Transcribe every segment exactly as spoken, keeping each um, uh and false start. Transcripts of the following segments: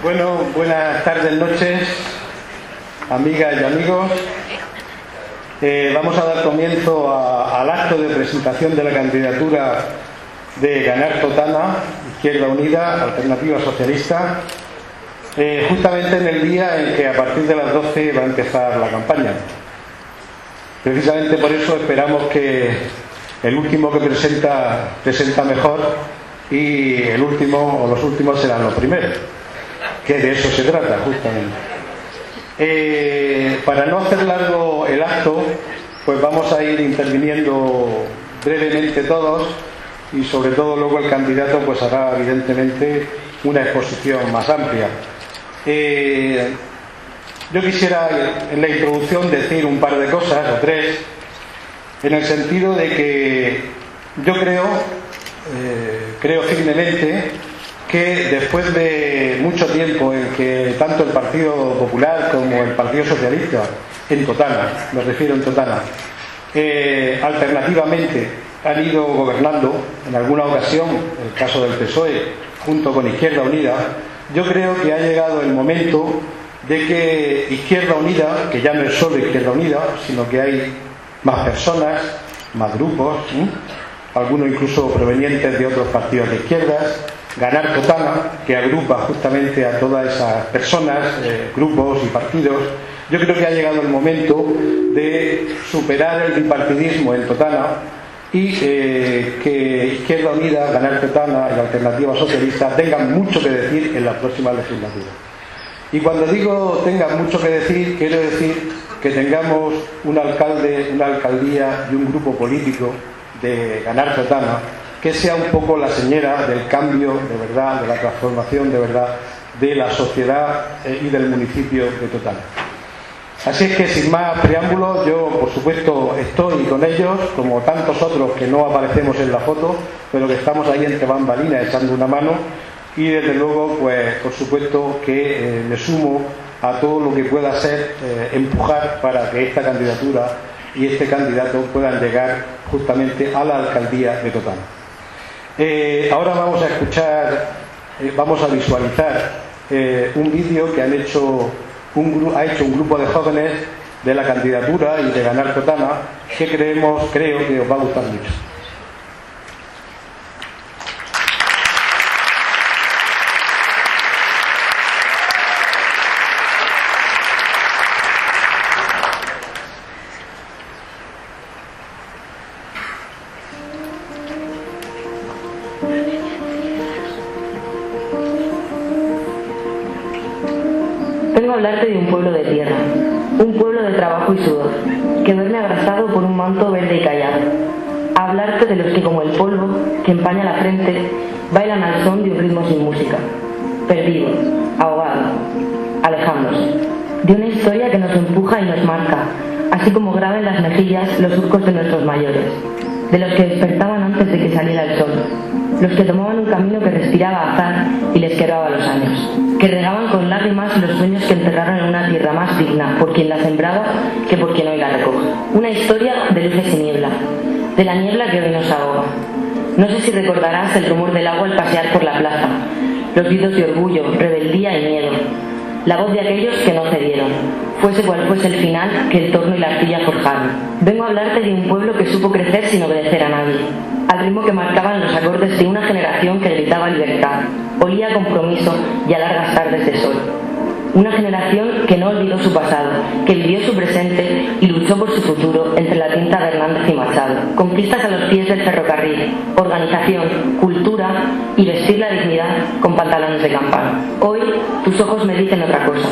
Bueno, buenas tardes, noches, amigas y amigos. Eh, vamos a dar comienzo a, al acto de presentación de la candidatura de Ganar Totana, Izquierda Unida, Alternativa Socialista, eh, justamente en el día en que a partir de las doce va a empezar la campaña. Precisamente por eso esperamos que el último que presenta, presenta mejor, y el último o los últimos serán los primeros, que de eso se trata justamente. Eh, para no hacer largo el acto, pues vamos a ir interviniendo brevemente todos, y sobre todo luego el candidato pues hará evidentemente una exposición más amplia. Eh, yo quisiera en la introducción decir un par de cosas, o tres, en el sentido de que yo creo, eh, creo firmemente que después de mucho tiempo en que tanto el Partido Popular como el Partido Socialista, en Totana, me refiero en Totana, eh, alternativamente han ido gobernando, en alguna ocasión, el caso del P S O E, junto con Izquierda Unida, yo creo que ha llegado el momento de que Izquierda Unida, que ya no es solo Izquierda Unida, sino que hay más personas, más grupos, ¿sí? Algunos incluso provenientes de otros partidos de izquierdas, Ganar Totana, que agrupa justamente a todas esas personas, eh, grupos y partidos. Yo creo que ha llegado el momento de superar el bipartidismo en Totana y eh, que Izquierda Unida, Ganar Totana y la Alternativa Socialista tengan mucho que decir en la próxima legislatura. Y cuando digo tengan mucho que decir, quiero decir que tengamos un alcalde, una alcaldía y un grupo político de Ganar Totana que sea un poco la señera del cambio de verdad, de la transformación de verdad de la sociedad y del municipio de Totana. Así es que sin más preámbulos, yo por supuesto estoy con ellos, como tantos otros que no aparecemos en la foto, pero que estamos ahí entre bambalinas echando una mano, y desde luego pues por supuesto que eh, me sumo a todo lo que pueda ser eh, empujar para que esta candidatura y este candidato puedan llegar justamente a la alcaldía de Totana. Eh, ahora vamos a escuchar, eh, vamos a visualizar eh, un vídeo que han hecho un, ha hecho un grupo de jóvenes de la candidatura y de Ganar Totana, que creemos, creo que os va a gustar mucho. Vengo a hablarte de un pueblo de tierra, un pueblo de trabajo y sudor, que duerme abrazado por un manto verde y callado. A hablarte de los que, como el polvo que empaña la frente, bailan al son de un ritmo sin música, perdidos, ahogados, alejándose, de una historia que nos empuja y nos marca, así como graba en las mejillas los surcos de nuestros mayores, de los que despertaban antes de que saliera el sol, los que tomaban un camino que respiraba azar y les quebraba los años, que regaban con lágrimas los sueños que enterraron en una tierra más digna por quien la sembraba que por quien hoy la recoge. Una historia de luces y niebla, de la niebla que hoy nos ahoga. No sé si recordarás el rumor del agua al pasear por la plaza, los gritos de orgullo, rebeldía y miedo, la voz de aquellos que no cedieron, fuese cual fuese el final que el torno y la arcilla forjaron. Vengo a hablarte de un pueblo que supo crecer sin obedecer a nadie, al ritmo que marcaban los acordes de una generación que gritaba libertad, olía a compromiso y a largas tardes de sol. Una generación que no olvidó su pasado, que vivió su presente y luchó por su futuro entre la tinta de Hernández y Machado. Conquistas a los pies del ferrocarril, organización, cultura y vestir la dignidad con pantalones de campana. Hoy tus ojos me dicen otra cosa.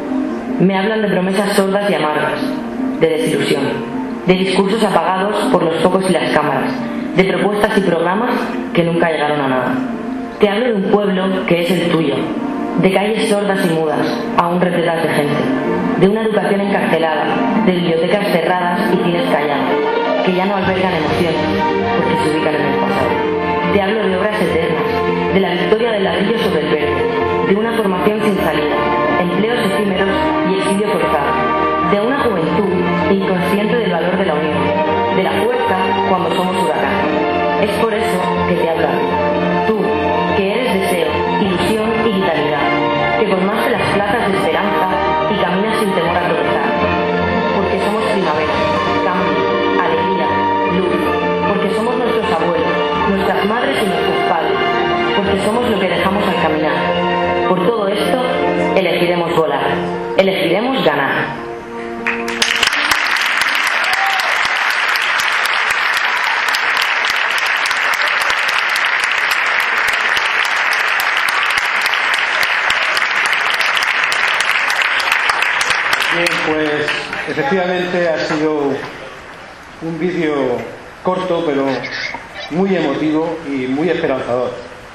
Me hablan de promesas sordas y amargas, de desilusión, de discursos apagados por los focos y las cámaras, de propuestas y programas que nunca llegaron a nada. Te hablo de un pueblo que es el tuyo, de calles sordas y mudas, aún repletas de gente, de una educación encarcelada, de bibliotecas cerradas y cines callados, que ya no albergan emociones, porque se ubican en el pasado. Te hablo de obras eternas, de la victoria del ladrillo sobre el verde, de una formación sin salida, empleos efímeros y exilio forzado, de una juventud inconsciente del valor de la unión, de la fuerza cuando somos huracán. Es por eso que te hablo a ti, tú, que eres deseo, ilusión y vitalidad, que por más porque somos lo que dejamos al caminar. Por todo esto, elegiremos volar, elegiremos ganar. Bien, pues efectivamente ha sido un vídeo corto, pero muy emotivo y muy esperanzador.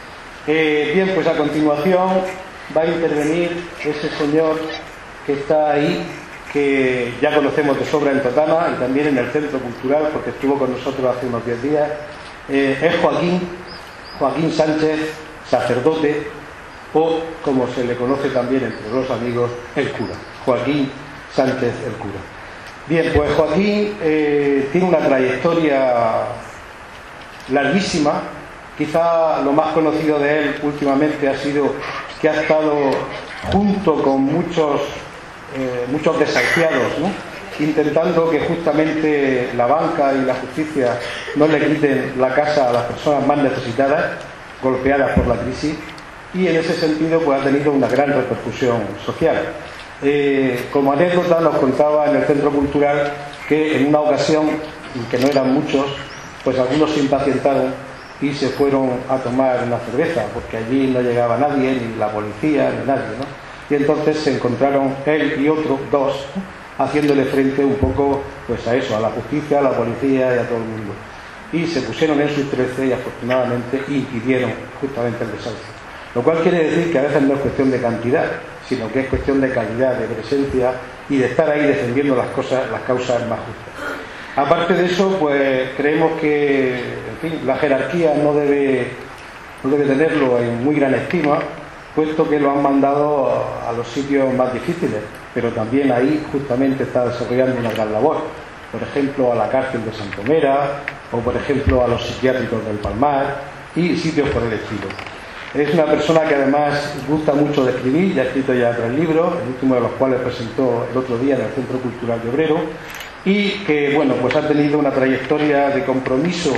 Eh, bien, pues a continuación va a intervenir ese señor que está ahí, que ya conocemos de sobra en Totana y también en el Centro Cultural, porque estuvo con nosotros hace unos diez días. Eh, es Joaquín, Joaquín Sánchez, sacerdote, o como se le conoce también entre los amigos, el cura. Joaquín Sánchez, el cura. Bien, pues Joaquín eh, tiene una trayectoria larguísima. Quizá lo más conocido de él últimamente ha sido que ha estado junto con muchos eh, muchos desahuciados, ¿no?, intentando que justamente la banca y la justicia no le quiten la casa a las personas más necesitadas, golpeadas por la crisis, y en ese sentido pues ha tenido una gran repercusión social. Eh, como anécdota nos contaba en el Centro Cultural que en una ocasión, que no eran muchos, pues algunos se impacientaron y se fueron a tomar una cerveza, porque allí no llegaba nadie, ni la policía, ni nadie, ¿no? Y entonces se encontraron él y otro, dos, ¿no?, haciéndole frente un poco pues a eso, a la justicia, a la policía y a todo el mundo. Y se pusieron en sus trece y afortunadamente impidieron justamente el desahucio. Lo cual quiere decir que a veces no es cuestión de cantidad, sino que es cuestión de calidad, de presencia y de estar ahí defendiendo las cosas, las causas más justas. Aparte de eso, pues creemos que, en fin, la jerarquía no debe, no debe tenerlo en muy gran estima, puesto que lo han mandado a los sitios más difíciles, pero también ahí justamente está desarrollando una gran labor. Por ejemplo, a la cárcel de Santomera, o por ejemplo a los psiquiátricos del Palmar y sitios por el estilo. Es una persona que además gusta mucho de escribir, ya ha escrito ya tres libros, el último de los cuales presentó el otro día en el Centro Cultural de Obrero, y que, bueno, pues ha tenido una trayectoria de compromiso,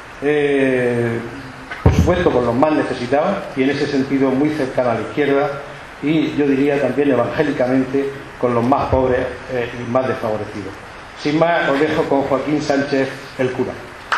eh, por supuesto, con los más necesitados, y en ese sentido muy cercana a la izquierda, y yo diría también evangélicamente con los más pobres eh, y más desfavorecidos. Sin más, os dejo con Joaquín Sánchez, el cura.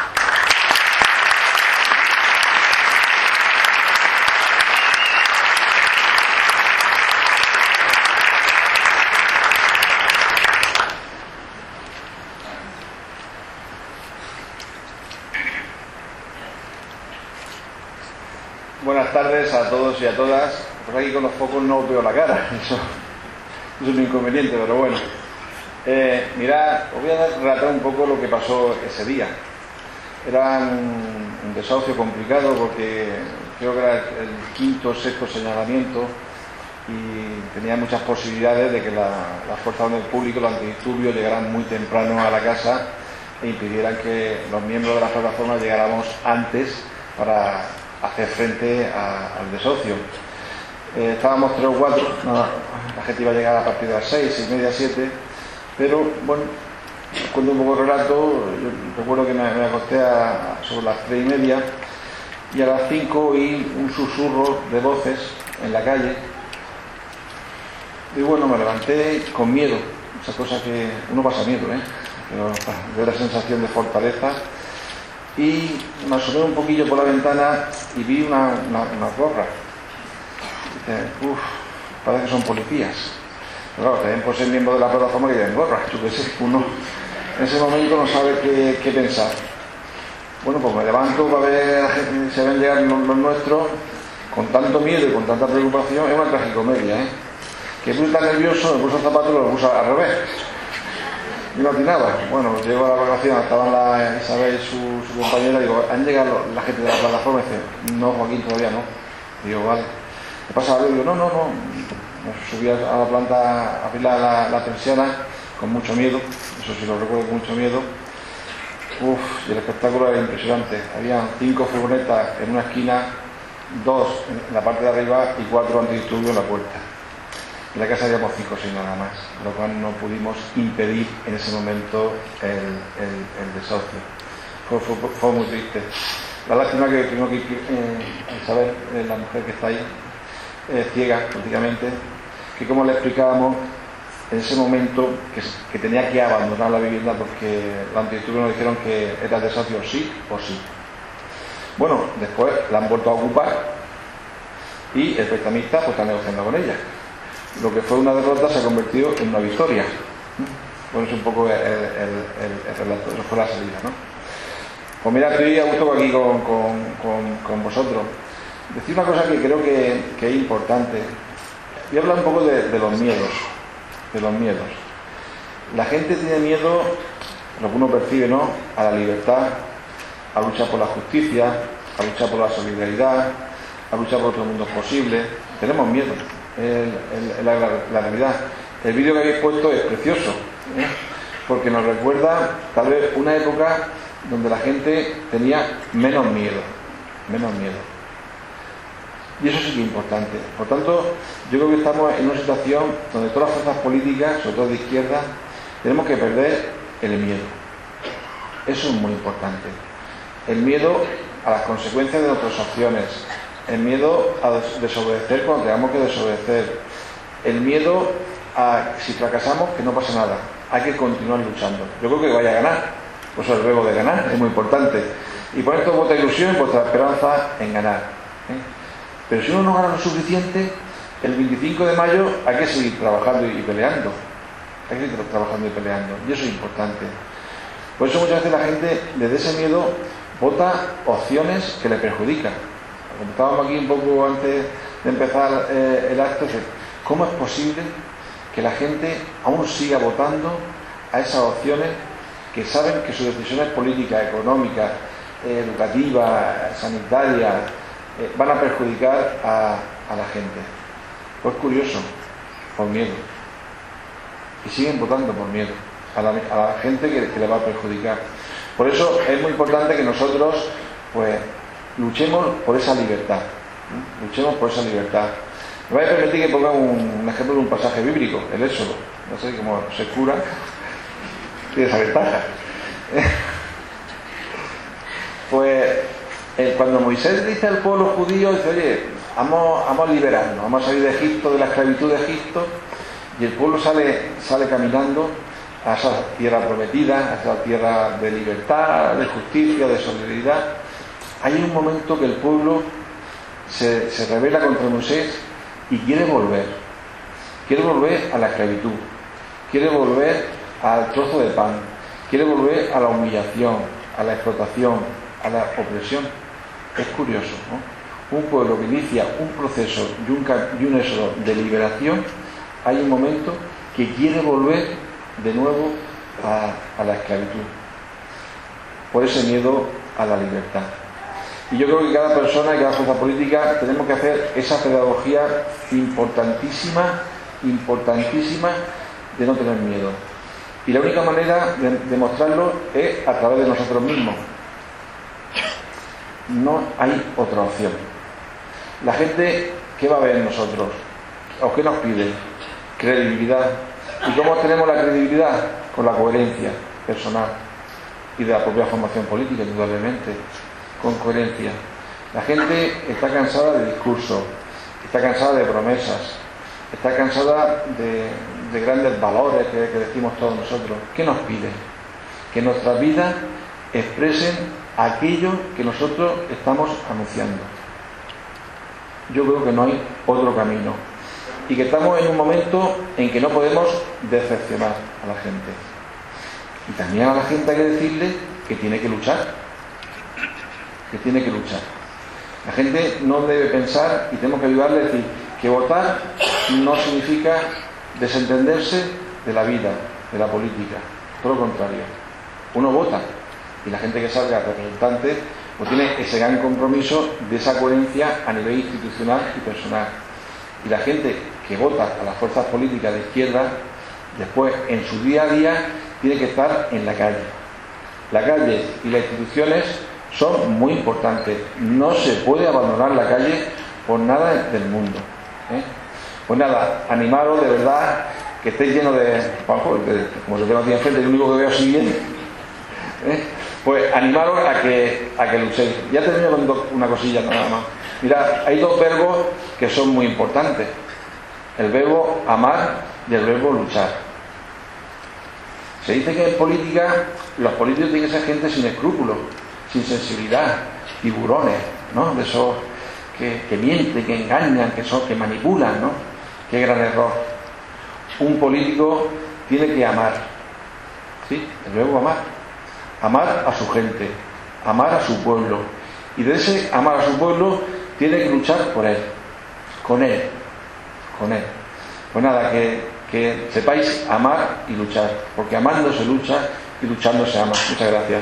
Buenas tardes a todos y a todas. Por aquí con los focos no os veo la cara, eso, eso es un inconveniente, pero bueno. Eh, mirad, os voy a relatar un poco lo que pasó ese día. Era un, un desahucio complicado porque creo que era el quinto o sexto señalamiento y tenía muchas posibilidades de que la, la fuerza del público, los antidisturbios, llegaran muy temprano a la casa e impidieran que los miembros de la plataforma llegáramos antes para hacer frente a, al desahucio. Eh, estábamos tres o cuatro, no, la gente iba a llegar a partir de las seis, seis y media, siete, pero bueno, os cuento un poco el relato. Yo recuerdo que me, me acosté a, sobre las tres y media y a las cinco oí un susurro de voces en la calle y bueno, me levanté con miedo, esa cosa que uno pasa miedo, ¿eh? Pero de la sensación de fortaleza. Y me asomé un poquillo por la ventana y vi una, una, una gorra. Dice, uff, parece que son policías. Pero claro, también puede ser miembro de la plataforma que lleven gorras. Yo qué sé, uno en ese momento no sabe qué, qué pensar. Bueno, pues me levanto para ver si ven llegar los, los nuestros, con tanto miedo y con tanta preocupación. Es una tragicomedia, ¿eh? Que fui tan nervioso, me puse el zapato y lo puse al revés. Y no atinaba. Bueno, llego a la vacación, estaban la Isabel y su, su compañera, y digo, ¿han llegado la gente de la plataforma? Y dice, no, Joaquín, todavía no. Digo, vale. ¿Qué pasa? Y digo, no, no, no. Me subí a la planta a apilar la, la persiana con mucho miedo, eso sí lo recuerdo con mucho miedo. Uf, y el espectáculo era impresionante. Habían cinco furgonetas en una esquina, dos en la parte de arriba y cuatro antidisturbios en la puerta. En la casa habíamos cinco o seis nada más, lo cual no pudimos impedir en ese momento el, el, el desahucio. Fue, fue, fue muy triste. La lástima que tengo que eh, saber, eh, la mujer que está ahí, eh, ciega prácticamente, que como le explicábamos, en ese momento que, que tenía que abandonar la vivienda porque la antidisturbios nos dijeron que era desahucio sí o sí. Bueno, después la han vuelto a ocupar y el prestamista pues está negociando con ella. Lo que fue una derrota se ha convertido en una victoria. Bueno, es un poco el, el, el, el relato, eso fue la salida, ¿no? Pues mira, estoy a gusto aquí con, con, con, con vosotros. Decir una cosa que creo que, que es importante. Voy a hablar un poco de, de los miedos. De los miedos. La gente tiene miedo, lo que uno percibe, ¿no?, a la libertad, a luchar por la justicia, a luchar por la solidaridad, a luchar por otro mundo posible. Tenemos miedo, es la, la, la realidad. El vídeo que habéis puesto es precioso, ¿eh?, porque nos recuerda tal vez una época donde la gente tenía menos miedo, menos miedo. Y eso sí que es importante. Por tanto, yo creo que estamos en una situación donde todas las fuerzas políticas, sobre todo de izquierda, tenemos que perder el miedo. Eso es muy importante. El miedo a las consecuencias de nuestras acciones, el miedo a desobedecer cuando tengamos que desobedecer, el miedo a, si fracasamos, que no pasa nada, hay que continuar luchando. Yo creo que vaya a ganar, pues el verbo de ganar es muy importante. Y por esto vuestra ilusión y vuestra esperanza en ganar, ¿eh? Pero si uno no gana lo suficiente, el veinticinco de mayo hay que seguir trabajando y peleando. Hay que seguir trabajando y peleando. Y eso es importante. Por eso muchas veces la gente, desde ese miedo, vota opciones que le perjudican. Como estábamos aquí un poco antes de empezar eh, el acto, ¿cómo es posible que la gente aún siga votando a esas opciones que saben que sus decisiones políticas, económicas, eh, educativas, sanitarias, eh, van a perjudicar a, a la gente? Pues curioso, por miedo. Y siguen votando por miedo a la, a la gente que, que le va a perjudicar. Por eso es muy importante que nosotros pues luchemos por esa libertad, ¿eh? Luchemos por esa libertad. Me voy a permitir que ponga un, un ejemplo de un pasaje bíblico, el Éxodo. No sé cómo se cura, tiene esa ventaja. Pues eh, cuando Moisés dice al pueblo judío, dice, oye, vamos, vamos a liberarnos, vamos a salir de Egipto, de la esclavitud de Egipto, y el pueblo sale, sale caminando a esa tierra prometida, a esa tierra de libertad, de justicia, de solidaridad. Hay un momento que el pueblo se, se rebela contra Moisés y quiere volver. Quiere volver a la esclavitud, quiere volver al trozo de pan, quiere volver a la humillación, a la explotación, a la opresión. Es curioso, ¿no? Un pueblo que inicia un proceso y un, y un éxodo de liberación, hay un momento que quiere volver de nuevo a, a la esclavitud, por ese miedo a la libertad. Y yo creo que cada persona y cada fuerza política tenemos que hacer esa pedagogía importantísima, importantísima de no tener miedo. Y la única manera de demostrarlo es a través de nosotros mismos. No hay otra opción. La gente, ¿qué va a ver en nosotros? ¿O qué nos pide? Credibilidad. ¿Y cómo tenemos la credibilidad? Con la coherencia personal y de la propia formación política, indudablemente. Con coherencia. La gente está cansada de discursos, está cansada de promesas, está cansada de, de grandes valores que, que decimos todos nosotros. ¿Qué nos pide? Que nuestras vidas expresen aquello que nosotros estamos anunciando. Yo creo que no hay otro camino y que estamos en un momento en que no podemos decepcionar a la gente. Y también a la gente hay que decirle que tiene que luchar. que tiene que luchar. La gente no debe pensar, y tenemos que ayudarle a decir que votar no significa desentenderse de la vida, de la política. Todo lo contrario. Uno vota y la gente que salga representante pues tiene ese gran compromiso de esa coherencia a nivel institucional y personal. Y la gente que vota a las fuerzas políticas de izquierda, después en su día a día tiene que estar en la calle. La calle y las instituciones son muy importantes. No se puede abandonar la calle por nada del mundo, ¿eh? Pues nada, animaros de verdad, que estéis llenos de... Juanjo, como se tengo aquí enfrente, el único que veo así bien, ¿eh? Pues animaros a que, a que luchéis. Ya termino con do, una cosilla nada más. Mirad, hay dos verbos que son muy importantes. El verbo amar y el verbo luchar. Se dice que en política los políticos tienen que ser gente sin escrúpulos, sin sensibilidad, tiburones, ¿no? De esos que, que mienten, que engañan, que son, que manipulan, ¿no? Qué gran error. Un político tiene que amar, ¿sí? El verbo amar. Amar a su gente, amar a su pueblo. Y de ese amar a su pueblo tiene que luchar por él, con él, con él. Pues nada, que, que sepáis amar y luchar, porque amando se lucha y luchando se ama. Muchas gracias.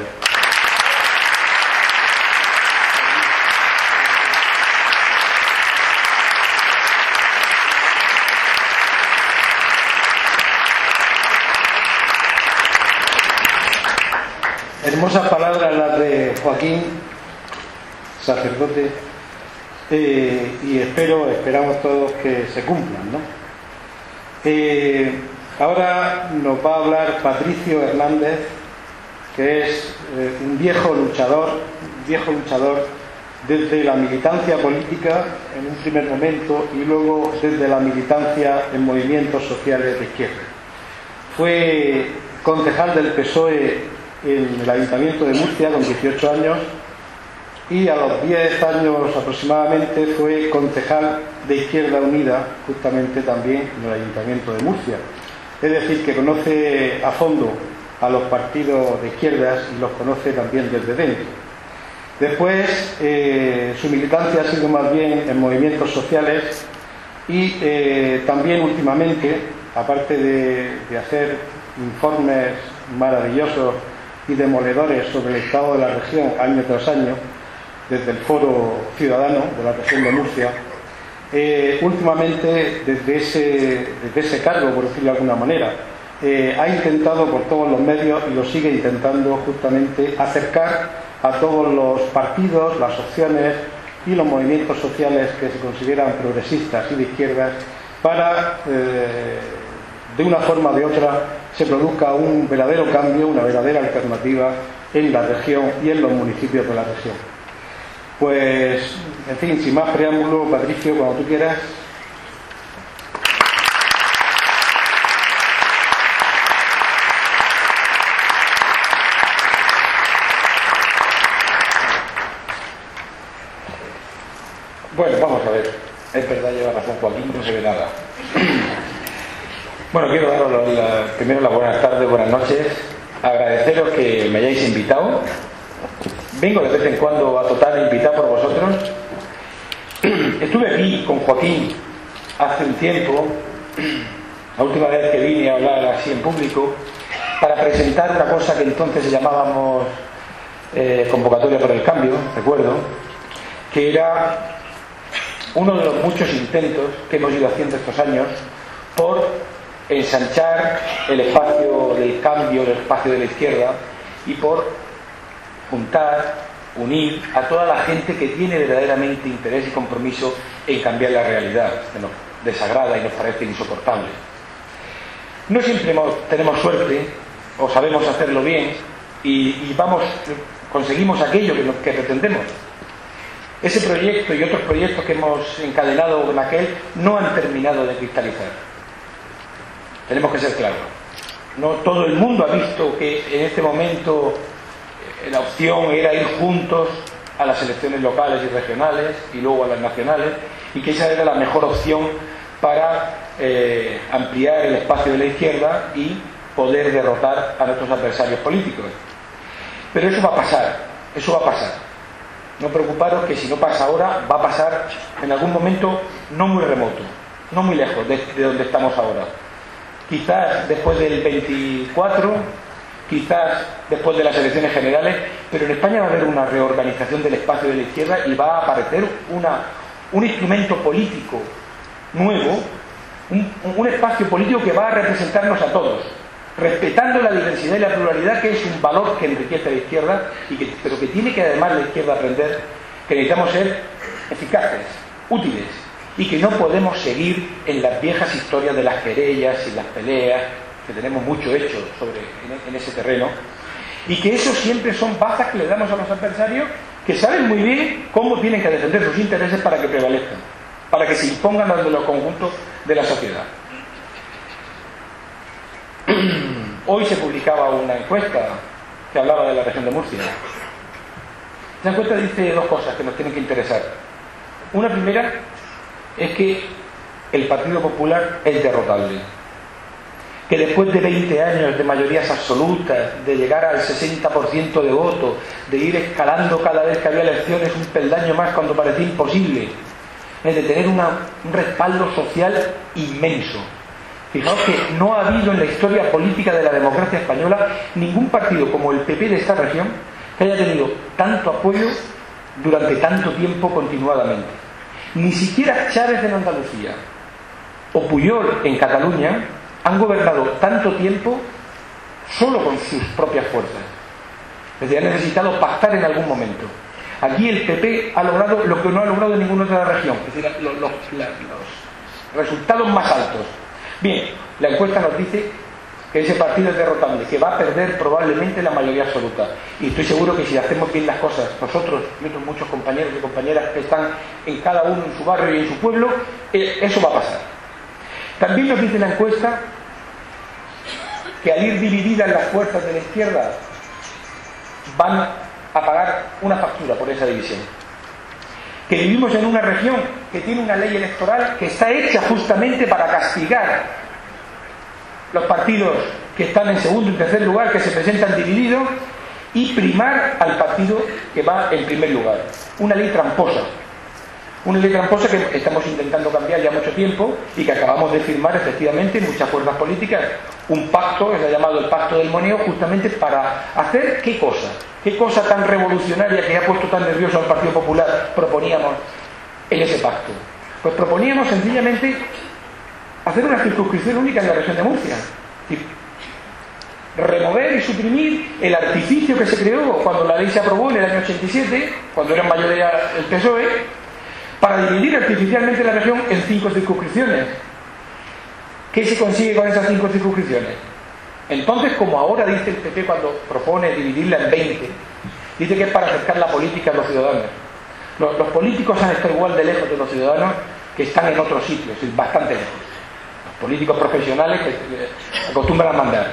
Hermosas palabras las de Joaquín, sacerdote, eh, y espero, esperamos todos que se cumplan, ¿no? Eh, ahora nos va a hablar Patricio Hernández, que es eh, un viejo luchador, un viejo luchador desde la militancia política en un primer momento y luego desde la militancia en movimientos sociales de izquierda. Fue concejal del P S O E en el Ayuntamiento de Murcia con dieciocho años y a los diez años aproximadamente fue concejal de Izquierda Unida, justamente también en el Ayuntamiento de Murcia. Es decir, que conoce a fondo a los partidos de izquierdas y los conoce también desde dentro. Después, eh, su militancia ha sido más bien en movimientos sociales y eh, también últimamente, aparte de, de hacer informes maravillosos y demoledores sobre el estado de la región año tras año, desde el Foro Ciudadano de la región de Murcia, eh, últimamente desde ese, desde ese cargo, por decirlo de alguna manera, eh, ha intentado por todos los medios, y lo sigue intentando, justamente acercar a todos los partidos, las opciones y los movimientos sociales que se consideran progresistas y de izquierdas para, eh, de una forma o de otra, se produzca un verdadero cambio, una verdadera alternativa en la región y en los municipios de la región. Pues, en fin, sin más preámbulo, Patricio, cuando tú quieras. Bueno, vamos a ver. Es verdad, lleva razón Joaquín, no se ve nada. Bueno, quiero daros la, primero las buenas tardes, buenas noches, agradeceros que me hayáis invitado. Vengo de vez en cuando a Total invitado por vosotros. Estuve aquí con Joaquín hace un tiempo, la última vez que vine a hablar así en público, para presentar una cosa que entonces llamábamos eh, convocatoria por el cambio, recuerdo, que era uno de los muchos intentos que hemos ido haciendo estos años por ensanchar el espacio del cambio, el espacio de la izquierda, y por juntar, unir a toda la gente que tiene verdaderamente interés y compromiso en cambiar la realidad, que nos desagrada y nos parece insoportable. No siempre hemos, tenemos suerte o sabemos hacerlo bien y, y vamos, conseguimos aquello que, que pretendemos. Ese proyecto y otros proyectos que hemos encadenado en aquel no han terminado de cristalizar. Tenemos que ser claros. No todo el mundo ha visto que en este momento eh, la opción era ir juntos a las elecciones locales y regionales y luego a las nacionales, y que esa era la mejor opción para eh, ampliar el espacio de la izquierda y poder derrotar a nuestros adversarios políticos. Pero eso va a pasar, eso va a pasar. No preocuparos, que si no pasa ahora, va a pasar en algún momento no muy remoto, no muy lejos de, de donde estamos ahora. Quizás después del veinticuatro, quizás después de las elecciones generales, pero en España va a haber una reorganización del espacio de la izquierda y va a aparecer una, un instrumento político nuevo, un, un espacio político que va a representarnos a todos, respetando la diversidad y la pluralidad, que es un valor que enriquece a la izquierda, y que, pero que tiene que además la izquierda aprender que necesitamos ser eficaces, útiles, y que no podemos seguir en las viejas historias de las querellas y las peleas, que tenemos mucho hecho sobre, en, en ese terreno, y que eso siempre son bazas que le damos a los adversarios, que saben muy bien cómo tienen que defender sus intereses para que prevalezcan, para que se impongan ante los conjuntos de la sociedad. Hoy se publicaba una encuesta que hablaba de la región de Murcia. Esa encuesta dice dos cosas que nos tienen que interesar. Una primera es que el Partido Popular es derrotable, que después de veinte años de mayorías absolutas, de llegar al sesenta por ciento de votos, de ir escalando cada vez que había elecciones un peldaño más cuando parecía imposible, es de tener una, un respaldo social inmenso. Fijaos que no ha habido en la historia política de la democracia española ningún partido como el P P de esta región que haya tenido tanto apoyo durante tanto tiempo continuadamente. Ni siquiera Chávez en Andalucía o Pujol en Cataluña han gobernado tanto tiempo solo con sus propias fuerzas. Es decir, han necesitado pactar en algún momento. Aquí el P P ha logrado lo que no ha logrado en ninguna otra región, es decir, los, los, los resultados más altos. Bien, la encuesta nos dice que ese partido es derrotable, que va a perder probablemente la mayoría absoluta. Y estoy seguro que si hacemos bien las cosas, nosotros y otros muchos compañeros y compañeras que están en cada uno en su barrio y en su pueblo, eso va a pasar. También nos dice la encuesta que al ir divididas las fuerzas de la izquierda van a pagar una factura por esa división. Que vivimos en una región que tiene una ley electoral que está hecha justamente para castigar los partidos que están en segundo y tercer lugar, que se presentan divididos, y primar al partido que va en primer lugar. Una ley tramposa. Una ley tramposa que estamos intentando cambiar ya mucho tiempo y que acabamos de firmar efectivamente en muchas fuerzas políticas. Un pacto, se ha llamado el Pacto del Moneo, justamente para hacer ¿qué cosa? ¿Qué cosa tan revolucionaria que ha puesto tan nervioso al Partido Popular proponíamos en ese pacto? Pues proponíamos sencillamente hacer una circunscripción única en la región de Murcia. Es decir, remover y suprimir el artificio que se creó cuando la ley se aprobó en el año ochenta y siete, cuando era en mayoría el P S O E, para dividir artificialmente la región en cinco circunscripciones. ¿Qué se consigue con esas cinco circunscripciones? Entonces, como ahora dice el P P cuando propone dividirla en veinte, dice que es para acercar la política a los ciudadanos. Los, los políticos han estado igual de lejos de los ciudadanos que están en otros sitios, bastante lejos. Los políticos profesionales que eh, acostumbran a mandar.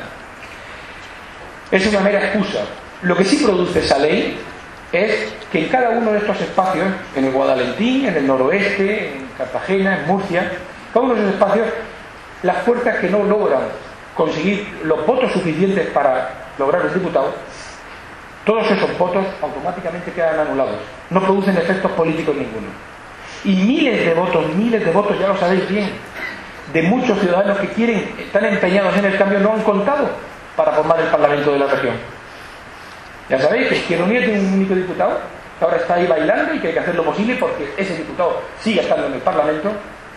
Es una mera excusa. Lo que sí produce esa ley es que en cada uno de estos espacios, en el Guadalentín, en el noroeste, en Cartagena, en Murcia, cada uno de esos espacios, las fuerzas que no logran conseguir los votos suficientes para lograr el diputado, todos esos votos automáticamente quedan anulados, no producen efectos políticos ninguno. Y miles de votos, miles de votos, ya lo sabéis bien, de muchos ciudadanos que quieren, están empeñados en el cambio, no han contado para formar el Parlamento de la región. Ya sabéis que Izquierda Unida tiene un único diputado, que ahora está ahí bailando y que hay que hacer lo posible porque ese diputado sigue estando en el Parlamento.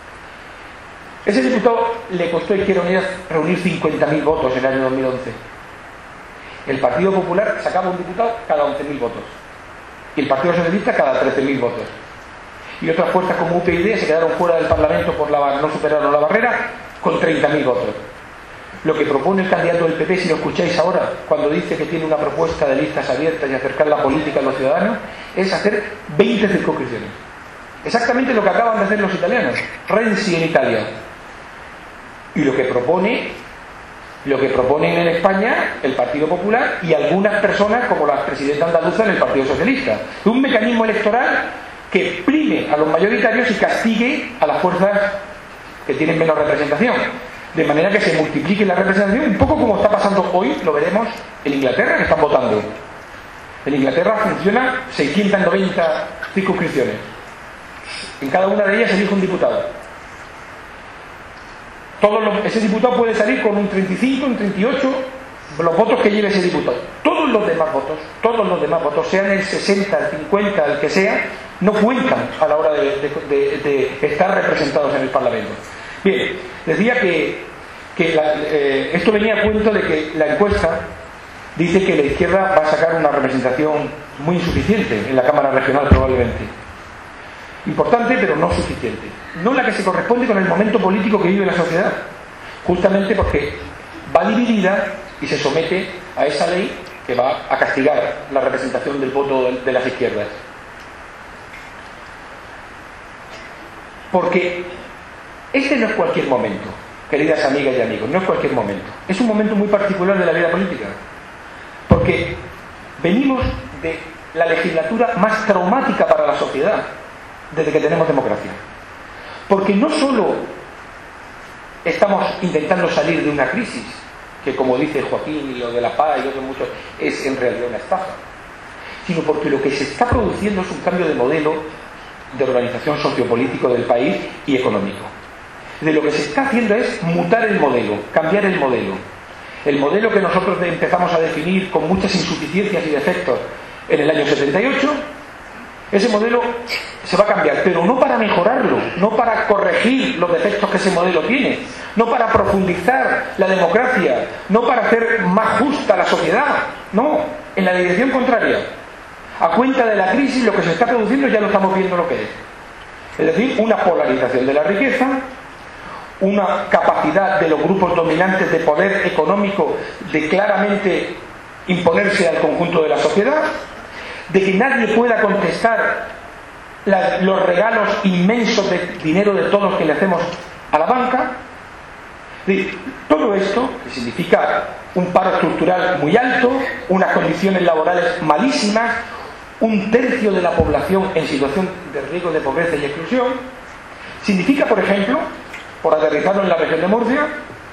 Ese diputado le costó a Izquierda Unida reunir cincuenta mil votos en el año dos mil once. El Partido Popular sacaba un diputado cada once mil votos. Y el Partido Socialista cada trece mil votos. Y otras fuerzas como U P y D se quedaron fuera del Parlamento por la, no superaron la barrera con treinta mil votos. Lo que propone el candidato del P P, si lo escucháis ahora, cuando dice que tiene una propuesta de listas abiertas y acercar la política a los ciudadanos, es hacer veinte circunscripciones. Exactamente lo que acaban de hacer los italianos, Renzi en Italia. Y lo que propone, lo que proponen en España el Partido Popular y algunas personas como la presidenta andaluza en el Partido Socialista. Un mecanismo electoral que prime a los mayoritarios y castigue a las fuerzas que tienen menos representación. De manera que se multiplique la representación, un poco como está pasando hoy, lo veremos en Inglaterra, que están votando. En Inglaterra funciona seiscientas noventa circunscripciones. En cada una de ellas se elige un diputado. Todos los, ese diputado puede salir con un treinta y cinco, un treinta y ocho, los votos que lleve ese diputado. Todos los demás votos, todos los demás votos, sean el sesenta, el cincuenta, el que sea, no cuentan a la hora de, de, de, de estar representados en el Parlamento. Bien, decía que, que la, eh, esto venía a cuento de que la encuesta dice que la izquierda va a sacar una representación muy insuficiente en la Cámara Regional probablemente. Importante, pero no suficiente. No la que se corresponde con el momento político que vive la sociedad. Justamente porque va dividida y se somete a esa ley que va a castigar la representación del voto de las izquierdas. Porque este no es cualquier momento, queridas amigas y amigos, no es cualquier momento. Es un momento muy particular de la vida política. Porque venimos de la legislatura más traumática para la sociedad desde que tenemos democracia. Porque no solo estamos intentando salir de una crisis, que como dice Joaquín y lo de la Paz y otros muchos, es en realidad una estafa, sino porque lo que se está produciendo es un cambio de modelo de organización sociopolítico del país y económico. De lo que se está haciendo es mutar el modelo, cambiar el modelo. El modelo que nosotros empezamos a definir con muchas insuficiencias y defectos en el año setenta y ocho, ese modelo se va a cambiar, pero no para mejorarlo, no para corregir los defectos que ese modelo tiene, no para profundizar la democracia, no para hacer más justa la sociedad, no, en la dirección contraria. A cuenta de la crisis, lo que se está produciendo ya lo estamos viendo lo que es. Es decir, una polarización de la riqueza, una capacidad de los grupos dominantes de poder económico de claramente imponerse al conjunto de la sociedad, de que nadie pueda contestar la, los regalos inmensos de dinero de todos que le hacemos a la banca. De, todo esto, que significa un paro estructural muy alto, unas condiciones laborales malísimas, un tercio de la población en situación de riesgo de pobreza y exclusión, significa, por ejemplo, por aterrizarlo en la región de Murcia,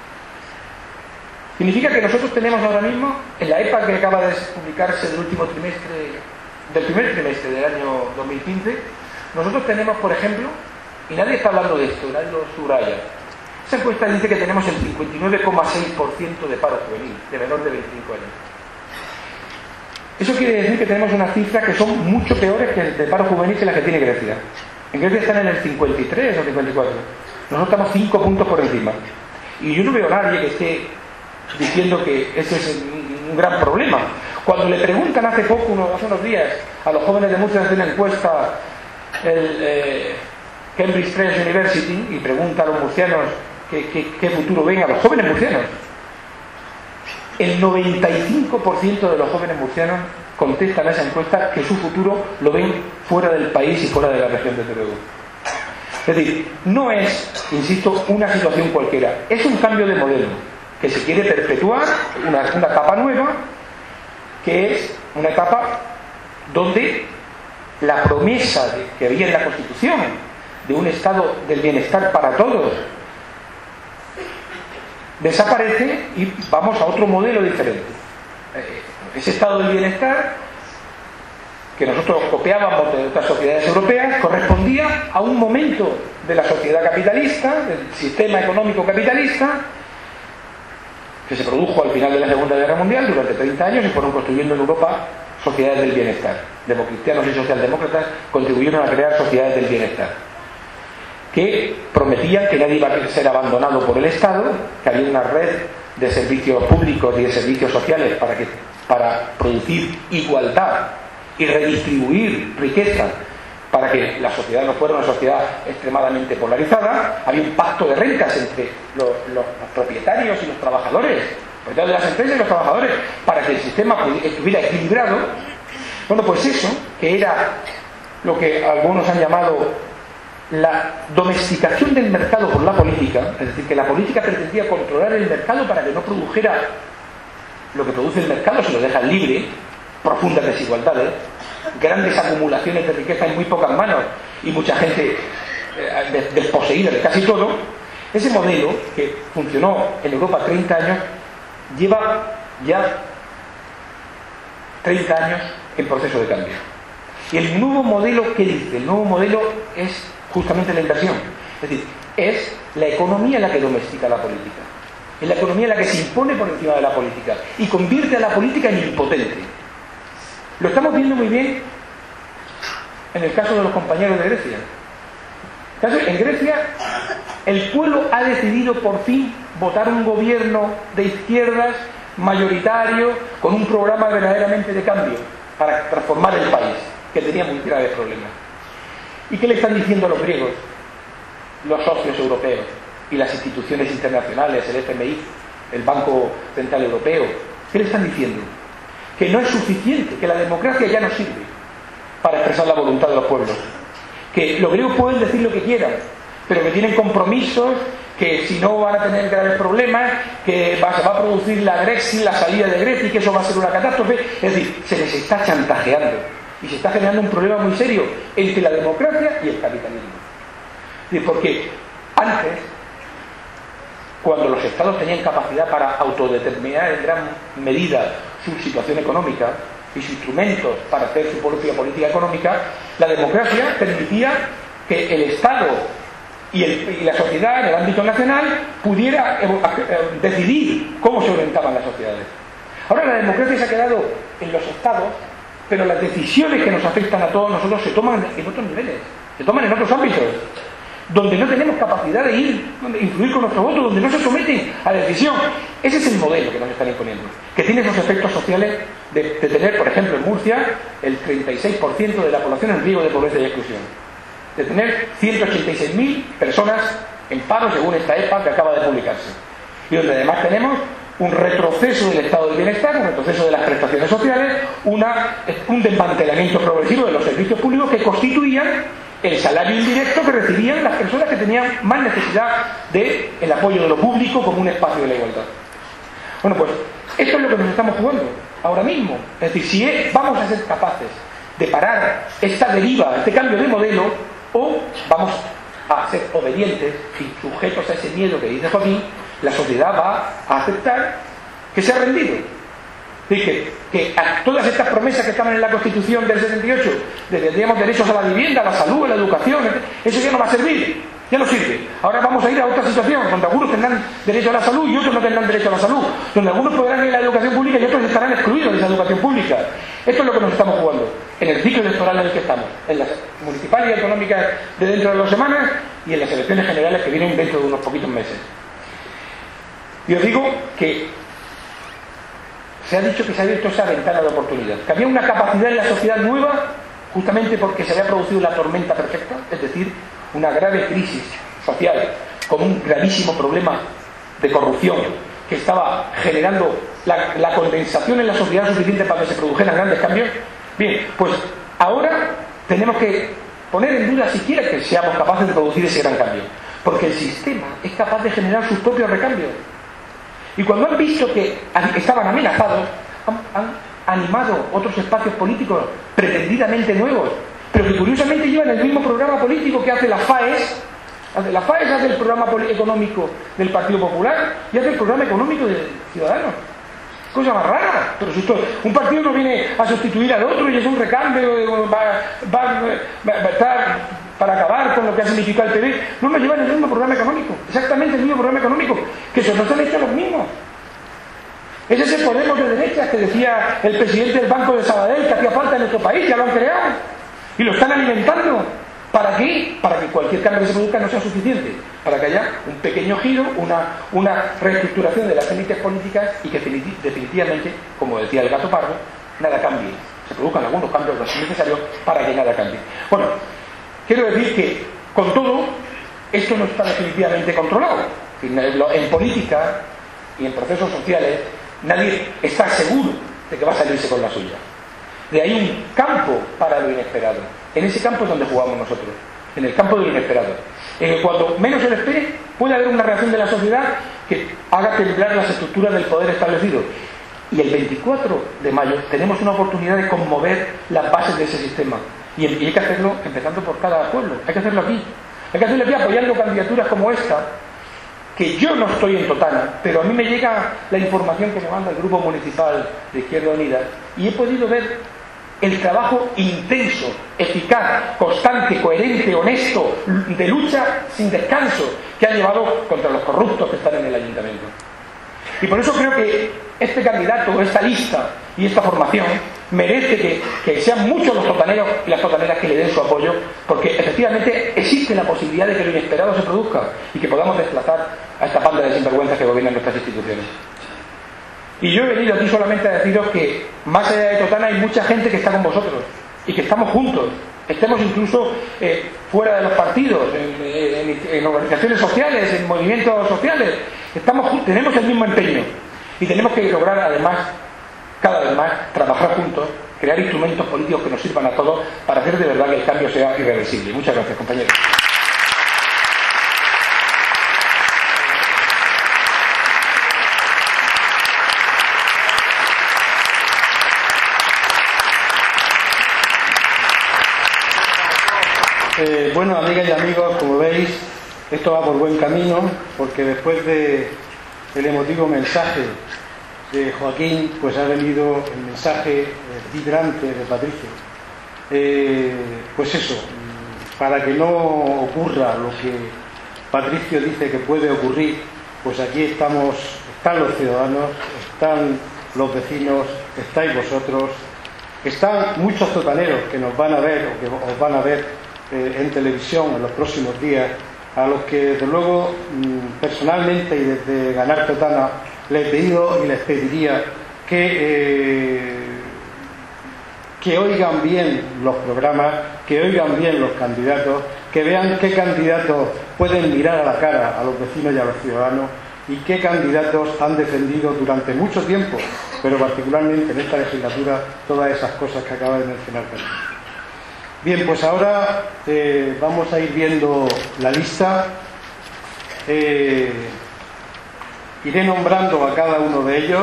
significa que nosotros tenemos ahora mismo, en la E P A que acaba de publicarse del último trimestre, del primer trimestre del año dos mil quince, nosotros tenemos, por ejemplo, y nadie está hablando de esto, nadie lo subraya, esa encuesta dice que tenemos el cincuenta y nueve coma seis por ciento de paro juvenil, de menor de veinticinco años. Eso quiere decir que tenemos unas cifras que son mucho peores que el de paro juvenil que las que tiene Grecia. En Grecia están en el cincuenta y tres o cincuenta y cuatro. Nosotros estamos cinco puntos por encima. Y yo no veo a nadie que esté diciendo que ese es un gran problema. Cuando le preguntan hace poco, unos, hace unos días, a los jóvenes de Murcia, hace una encuesta el eh, Cambridge Press University, y pregunta a los murcianos qué, qué, qué futuro ven a los jóvenes murcianos, el noventa y cinco por ciento de los jóvenes murcianos contestan a esa encuesta que su futuro lo ven fuera del país y fuera de la región de Teruel. Es decir, no es, insisto, una situación cualquiera, es un cambio de modelo que se quiere perpetuar, una, una etapa nueva, que es una etapa donde la promesa de, que había en la Constitución de un estado del bienestar para todos desaparece y vamos a otro modelo diferente. Ese estado del bienestar que nosotros copiábamos de otras sociedades europeas correspondía a un momento de la sociedad capitalista, del sistema económico capitalista, que se produjo al final de la Segunda Guerra Mundial durante treinta años y fueron construyendo en Europa sociedades del bienestar. Democristianos y socialdemócratas contribuyeron a crear sociedades del bienestar que prometían que nadie iba a ser abandonado por el Estado, que había una red de servicios públicos y de servicios sociales para, que, para producir igualdad y redistribuir riqueza, para que la sociedad no fuera una sociedad extremadamente polarizada. Había un pacto de rentas entre los, los, los propietarios y los trabajadores, propietarios de las empresas y los trabajadores, para que el sistema estuviera equilibrado. Bueno, pues eso, que era lo que algunos han llamado la domesticación del mercado por la política, es decir, que la política pretendía controlar el mercado para que no produjera lo que produce el mercado, se lo deja libre, profundas desigualdades, grandes acumulaciones de riqueza en muy pocas manos y mucha gente eh, desposeída de casi todo. Ese modelo, que funcionó en Europa treinta años, lleva ya treinta años en proceso de cambio. Y el nuevo modelo, ¿qué dice? El nuevo modelo es justamente la inversión. Es decir, es la economía la que domestica la política. Es la economía la que se impone por encima de la política y convierte a la política en impotente. Lo estamos viendo muy bien en el caso de los compañeros de Grecia. En Grecia, el pueblo ha decidido por fin votar un gobierno de izquierdas mayoritario con un programa verdaderamente de cambio para transformar el país, que tenía muy graves problemas. ¿Y qué le están diciendo a los griegos, los socios europeos y las instituciones internacionales, el F M I, el Banco Central Europeo? ¿Qué le están diciendo? que no es suficiente, que la democracia ya no sirve para expresar la voluntad de los pueblos, que los griegos pueden decir lo que quieran, pero que tienen compromisos, que si no van a tener graves problemas, que va, se va a producir la Grexit, la salida de Grecia, y que eso va a ser una catástrofe. Es decir, se les está chantajeando y se está generando un problema muy serio entre la democracia y el capitalismo. Es decir, porque antes, cuando los estados tenían capacidad para autodeterminar en gran medida su situación económica y sus instrumentos para hacer su propia política económica, la democracia permitía que el Estado y, el, y la sociedad en el ámbito nacional pudiera eh, eh, decidir cómo se orientaban las sociedades. Ahora la democracia se ha quedado en los estados, pero las decisiones que nos afectan a todos nosotros se toman en otros niveles, se toman en otros ámbitos, donde no tenemos capacidad de ir, de influir con nuestro voto, donde no se someten a decisión. Ese es el modelo que nos están imponiendo, que tiene esos efectos sociales de, de tener, por ejemplo, en Murcia, el treinta y seis por ciento de la población en riesgo de pobreza y exclusión, de tener ciento ochenta y seis mil personas en paro según esta E P A que acaba de publicarse, y donde además tenemos un retroceso del estado del bienestar, un retroceso de las prestaciones sociales, una, un desmantelamiento progresivo de los servicios públicos que constituían el salario indirecto que recibían las personas que tenían más necesidad del apoyo de lo público como un espacio de la igualdad. Bueno, pues esto es lo que nos estamos jugando ahora mismo. Es decir, si es, vamos a ser capaces de parar esta deriva, este cambio de modelo, o vamos a ser obedientes y sujetos a ese miedo que dice Joaquín, la sociedad va a aceptar que se ha rendido. Dije que a todas estas promesas que estaban en la Constitución del setenta y ocho, de que tendríamos derechos a la vivienda, a la salud, a la educación, eso ya no va a servir, ya no sirve. Ahora vamos a ir a otra situación, donde algunos tendrán derecho a la salud y otros no tendrán derecho a la salud, donde algunos podrán ir a la educación pública y otros estarán excluidos de esa educación pública. Esto es lo que nos estamos jugando, en el ciclo electoral en el que estamos, en las municipales y autonómicas de dentro de dos semanas y en las elecciones generales que vienen dentro de unos poquitos meses. Y os digo que se ha dicho que se ha abierto esa ventana de oportunidad, que había una capacidad en la sociedad nueva, justamente porque se había producido la tormenta perfecta, es decir, una grave crisis social, con un gravísimo problema de corrupción que estaba generando la, la condensación en la sociedad suficiente para que se produjeran grandes cambios. Bien, pues ahora tenemos que poner en duda siquiera que seamos capaces de producir ese gran cambio, porque el sistema es capaz de generar sus propios recambios. Y cuando han visto que estaban amenazados, han, han animado otros espacios políticos pretendidamente nuevos, pero que curiosamente llevan el mismo programa político que hace la FAES. La FAES hace el programa económico del Partido Popular y hace el programa económico de Ciudadanos. Cosa más rara, pero si esto, un partido no viene a sustituir al otro y es un recambio, va, va, va, va a estar para acabar con lo que ha significado el P B. No nos llevan el mismo programa económico, exactamente el mismo programa económico, que se nos han hecho los mismos. Es ese Podemos de derechas que decía el presidente del Banco de Sabadell que hacía falta en nuestro país, ya lo han creado y lo están alimentando. ¿Para qué? Para que cualquier cambio que se produzca no sea suficiente, para que haya un pequeño giro, una, una reestructuración de las élites políticas y que definitivamente, como decía el gato pardo, nada cambie. Se produzcan algunos cambios que son necesarios para que nada cambie. Bueno, quiero decir que, con todo, esto no está definitivamente controlado. En política y en procesos sociales, nadie está seguro de que va a salirse con la suya. De ahí un campo para lo inesperado. En ese campo es donde jugamos nosotros, en el campo de lo inesperado. En el cuando menos se lo espere, puede haber una reacción de la sociedad que haga temblar las estructuras del poder establecido. Y el veinticuatro de mayo tenemos una oportunidad de conmover las bases de ese sistema. Y hay que hacerlo empezando por cada pueblo. Hay que hacerlo aquí. Hay que hacerlo aquí apoyando candidaturas como esta, que yo no estoy en Totana, pero a mí me llega la información que me manda el Grupo Municipal de Izquierda Unida y he podido ver el trabajo intenso, eficaz, constante, coherente, honesto, de lucha sin descanso que han llevado contra los corruptos que están en el ayuntamiento. Y por eso creo que este candidato, esta lista y esta formación merece que, que sean muchos los totaneros y las totaneras que le den su apoyo, porque efectivamente existe la posibilidad de que lo inesperado se produzca y que podamos desplazar a esta banda de sinvergüenzas que gobiernan nuestras instituciones. Y yo he venido aquí solamente a deciros que más allá de Totana hay mucha gente que está con vosotros y que estamos juntos, estemos incluso eh, fuera de los partidos, en, en, en organizaciones sociales, en movimientos sociales, estamos, tenemos el mismo empeño y tenemos que lograr además cada vez más, trabajar juntos, crear instrumentos políticos que nos sirvan a todos para hacer de verdad que el cambio sea irreversible. Muchas gracias, compañeros. Eh, bueno, amigas y amigos, como veis, esto va por buen camino, porque después de el emotivo mensaje de Joaquín, pues ha venido el mensaje eh, vibrante de Patricio. Eh, pues eso, para que no ocurra lo que Patricio dice que puede ocurrir, pues aquí estamos, están los ciudadanos, están los vecinos, estáis vosotros, están muchos totaneros que nos van a ver o que os van a ver eh, en televisión en los próximos días, a los que desde luego personalmente y desde Ganar Totana les he pedido y les pediría que, eh, que oigan bien los programas, que oigan bien los candidatos, que vean qué candidatos pueden mirar a la cara a los vecinos y a los ciudadanos y qué candidatos han defendido durante mucho tiempo, pero particularmente en esta legislatura, todas esas cosas que acaba de mencionar también. Bien, pues ahora eh, vamos a ir viendo la lista. Eh, iré nombrando a cada uno de ellos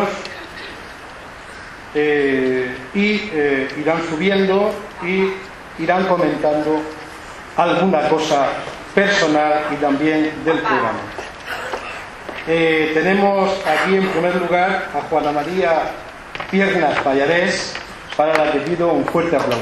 eh, y eh, irán subiendo y irán comentando alguna cosa personal y también del programa. Eh, tenemos aquí en primer lugar a Juana María Piernas Pallarés, para la que pido un fuerte aplauso.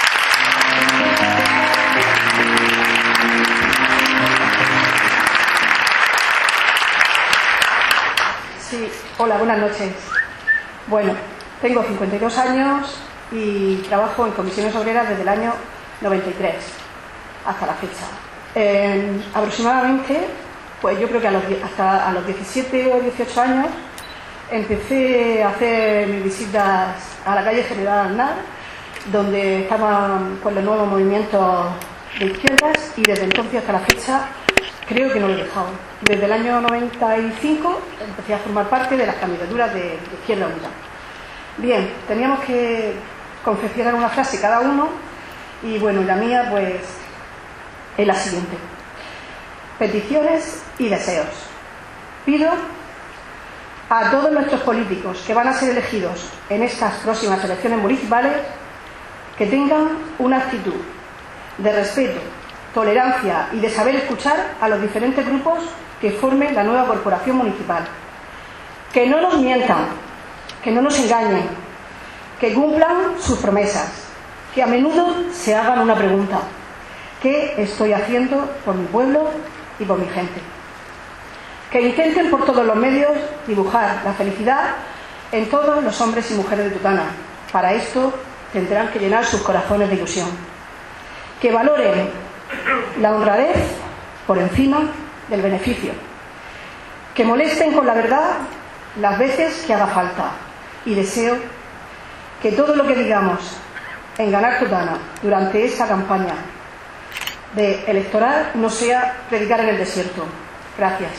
Sí, hola, buenas noches. Bueno, tengo cincuenta y dos años y trabajo en comisiones obreras desde el año noventa y tres hasta la fecha. Eh, aproximadamente, pues yo creo que a los, hasta a los diecisiete o dieciocho años empecé a hacer mis visitas a la calle General Aznar, donde estaban pues, los nuevos movimientos de izquierdas, y desde entonces hasta la fecha creo que no lo he dejado. Desde el año noventa y cinco empecé a formar parte de las candidaturas de, de Izquierda Unida. Bien, teníamos que confeccionar una frase cada uno, y bueno, la mía pues es la siguiente: peticiones y deseos. Pido a todos nuestros políticos que van a ser elegidos en estas próximas elecciones municipales que tengan una actitud de respeto, tolerancia y de saber escuchar a los diferentes grupos que formen la nueva corporación municipal. Que no nos mientan, que no nos engañen, que cumplan sus promesas, que a menudo se hagan una pregunta: ¿qué estoy haciendo por mi pueblo y por mi gente? Que intenten por todos los medios dibujar la felicidad en todos los hombres y mujeres de Totana. Para esto tendrán que llenar sus corazones de ilusión. Que valoren la honradez por encima del beneficio. Que molesten con la verdad las veces que haga falta. Y deseo que todo lo que digamos en Ganar Totana durante esta campaña de electoral no sea predicar en el desierto. Gracias.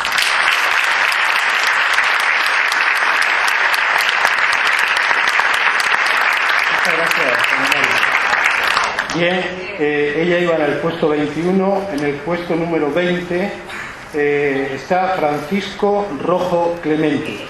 Muchas gracias. Bien, eh, ella iba en el puesto veintiuno, en el puesto número veinte eh, está Francisco Rojo Clemente.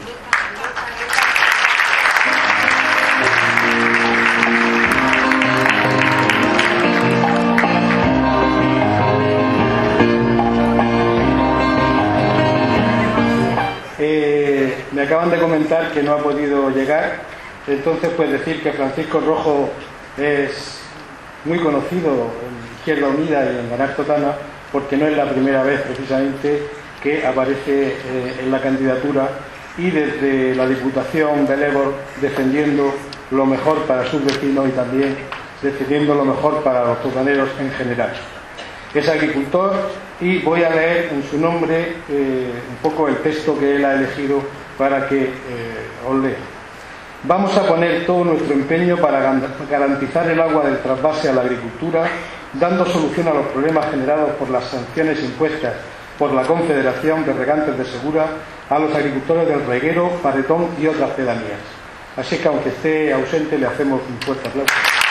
Eh, me acaban de comentar que no ha podido llegar, entonces pues decir que Francisco Rojo es muy conocido en Izquierda Unida y en Ganar Totana, porque no es la primera vez precisamente que aparece eh, en la candidatura, y desde la Diputación de Lévor defendiendo lo mejor para sus vecinos y también defendiendo lo mejor para los totaneros en general. Es agricultor y voy a leer en su nombre eh, un poco el texto que él ha elegido para que eh, os lea. Vamos a poner todo nuestro empeño para garantizar el agua del trasvase a la agricultura, dando solución a los problemas generados por las sanciones impuestas por la Confederación de Regantes de Segura a los agricultores del Reguero, Paretón y otras pedanías. Así que aunque esté ausente le hacemos un fuerte aplauso.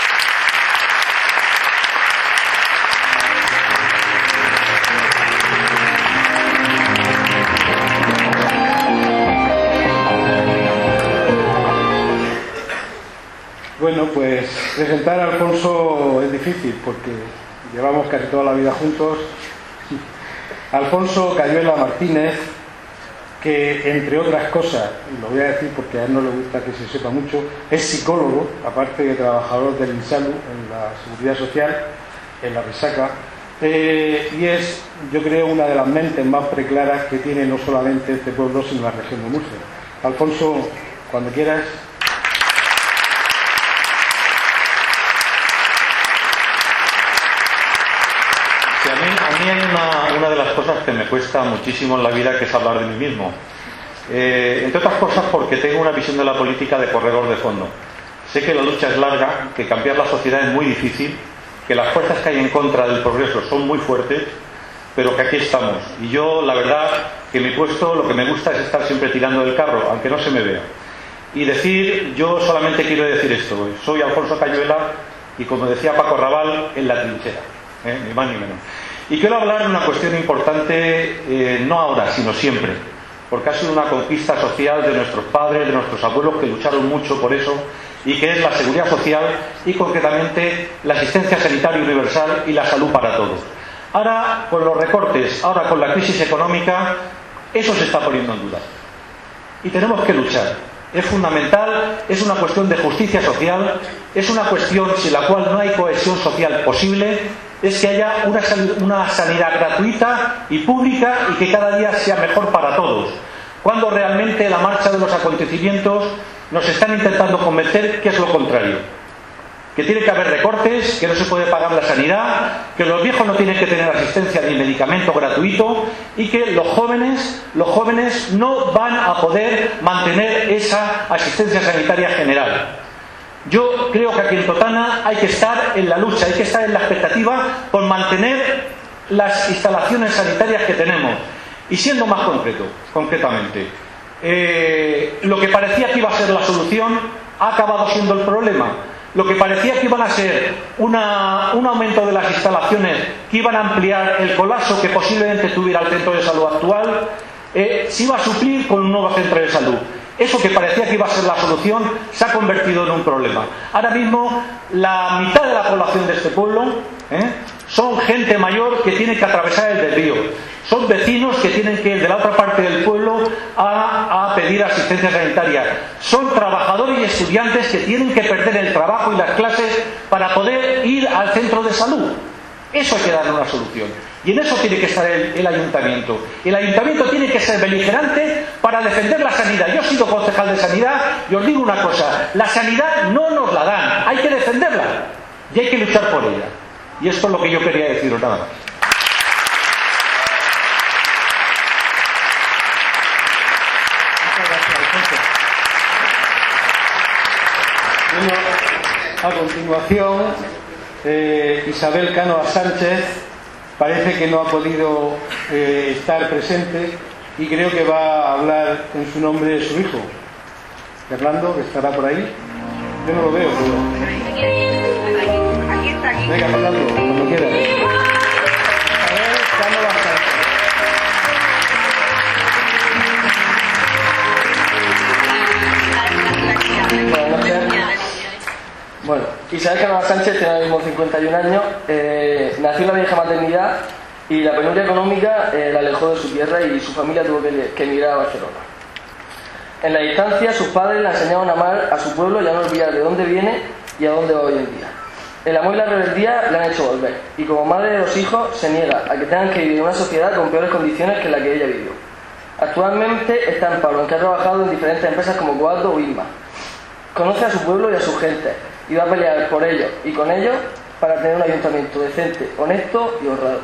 Bueno, pues presentar a Alfonso es difícil porque llevamos casi toda la vida juntos. Alfonso Cayuela Martínez, que entre otras cosas, lo voy a decir porque a él no le gusta que se sepa mucho, es psicólogo, aparte de trabajador del INSALU en la Seguridad Social, en la Resaca, eh, y es, yo creo, una de las mentes más preclaras que tiene no solamente este pueblo, sino la región de Murcia. Alfonso, cuando quieras. Sí, a mí, a mí hay una, una de las cosas que me cuesta muchísimo en la vida, que es hablar de mí mismo. Eh, entre otras cosas porque tengo una visión de la política de corredor de fondo. Sé que la lucha es larga, que cambiar la sociedad es muy difícil, que las fuerzas que hay en contra del progreso son muy fuertes, pero que aquí estamos. Y yo, la verdad, que mi puesto, lo que me gusta es estar siempre tirando del carro, aunque no se me vea. Y decir, yo solamente quiero decir esto: soy Alfonso Cayuela y, como decía Paco Raval, en la trinchera, ¿eh? Ni más ni menos. Y quiero hablar de una cuestión importante, eh, no ahora, sino siempre, porque ha sido una conquista social de nuestros padres, de nuestros abuelos, que lucharon mucho por eso, y que es la seguridad social y concretamente la asistencia sanitaria universal y la salud para todos. Ahora, con los recortes, ahora con la crisis económica, eso se está poniendo en duda. Y tenemos que luchar. Es fundamental, es una cuestión de justicia social, es una cuestión sin la cual no hay cohesión social posible, es que haya una, una sanidad gratuita y pública y que cada día sea mejor para todos. Cuando realmente la marcha de los acontecimientos nos están intentando convencer que es lo contrario. Que tiene que haber recortes, que no se puede pagar la sanidad, que los viejos no tienen que tener asistencia ni medicamento gratuito y que los jóvenes, los jóvenes no van a poder mantener esa asistencia sanitaria general. Yo creo que aquí en Totana hay que estar en la lucha, hay que estar en la expectativa por mantener las instalaciones sanitarias que tenemos. Y siendo más concreto, concretamente, eh, lo que parecía que iba a ser la solución ha acabado siendo el problema. Lo que parecía que iban a ser una, un aumento de las instalaciones que iban a ampliar el colapso que posiblemente tuviera el centro de salud actual, eh, se iba a suplir con un nuevo centro de salud. Eso que parecía que iba a ser la solución se ha convertido en un problema. Ahora mismo la mitad de la población de este pueblo ¿eh? son gente mayor que tiene que atravesar el desvío. Son vecinos que tienen que ir de la otra parte del pueblo a, a pedir asistencia sanitaria. Son trabajadores y estudiantes que tienen que perder el trabajo y las clases para poder ir al centro de salud. Eso hay que darle una solución. Y en eso tiene que estar el, el ayuntamiento. El ayuntamiento tiene que ser beligerante para defender la sanidad. Yo he sido concejal de sanidad y os digo una cosa: la sanidad no nos la dan, hay que defenderla y hay que luchar por ella. Y esto es lo que yo quería deciros, nada más. Bueno, a continuación, eh, Isabel Cánovas Sánchez parece que no ha podido eh, estar presente y creo que va a hablar en su nombre de su hijo. Fernando, que estará por ahí. Yo no lo veo, pero... Venga, Fernando, cuando quieras. Isabel Cánovas Sánchez. Bueno, Isabel Cánovas Sánchez tiene ahora mismo cincuenta y un años, eh, nació en la vieja maternidad y la penuria económica eh, la alejó de su tierra y su familia tuvo que, que emigrar a Barcelona. En la distancia, sus padres le enseñaron a amar a su pueblo y a no olvidar de dónde viene y a dónde va hoy en día. El amor y la rebeldía le han hecho volver, y como madre de los hijos se niega a que tengan que vivir en una sociedad con peores condiciones que la que ella vivió. Actualmente está en paro, aunque ha trabajado en diferentes empresas como Coato o Isma. Conoce a su pueblo y a su gente, y va a pelear por ellos y con ellos para tener un ayuntamiento decente, honesto y honrado.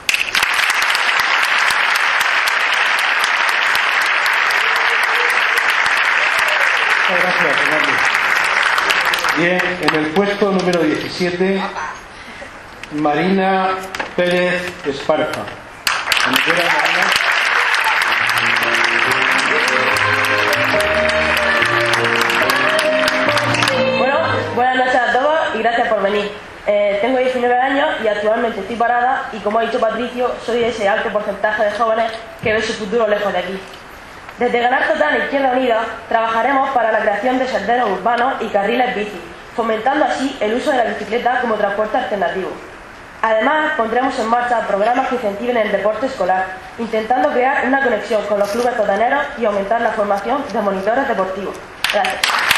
Muchas gracias, Fernando. Bien, en el puesto número diecisiete, Marina Pérez Esparza. Cuando quiera, Marina. actualmente estoy parada y, como ha dicho Patricio, soy de ese alto porcentaje de jóvenes que ve su futuro lejos de aquí. Desde Ganar Total e Izquierda Unida trabajaremos para la creación de senderos urbanos y carriles bici, fomentando así el uso de la bicicleta como transporte alternativo. Además, pondremos en marcha programas que incentiven el deporte escolar, intentando crear una conexión con los clubes totaneros y aumentar la formación de monitores deportivos. Gracias.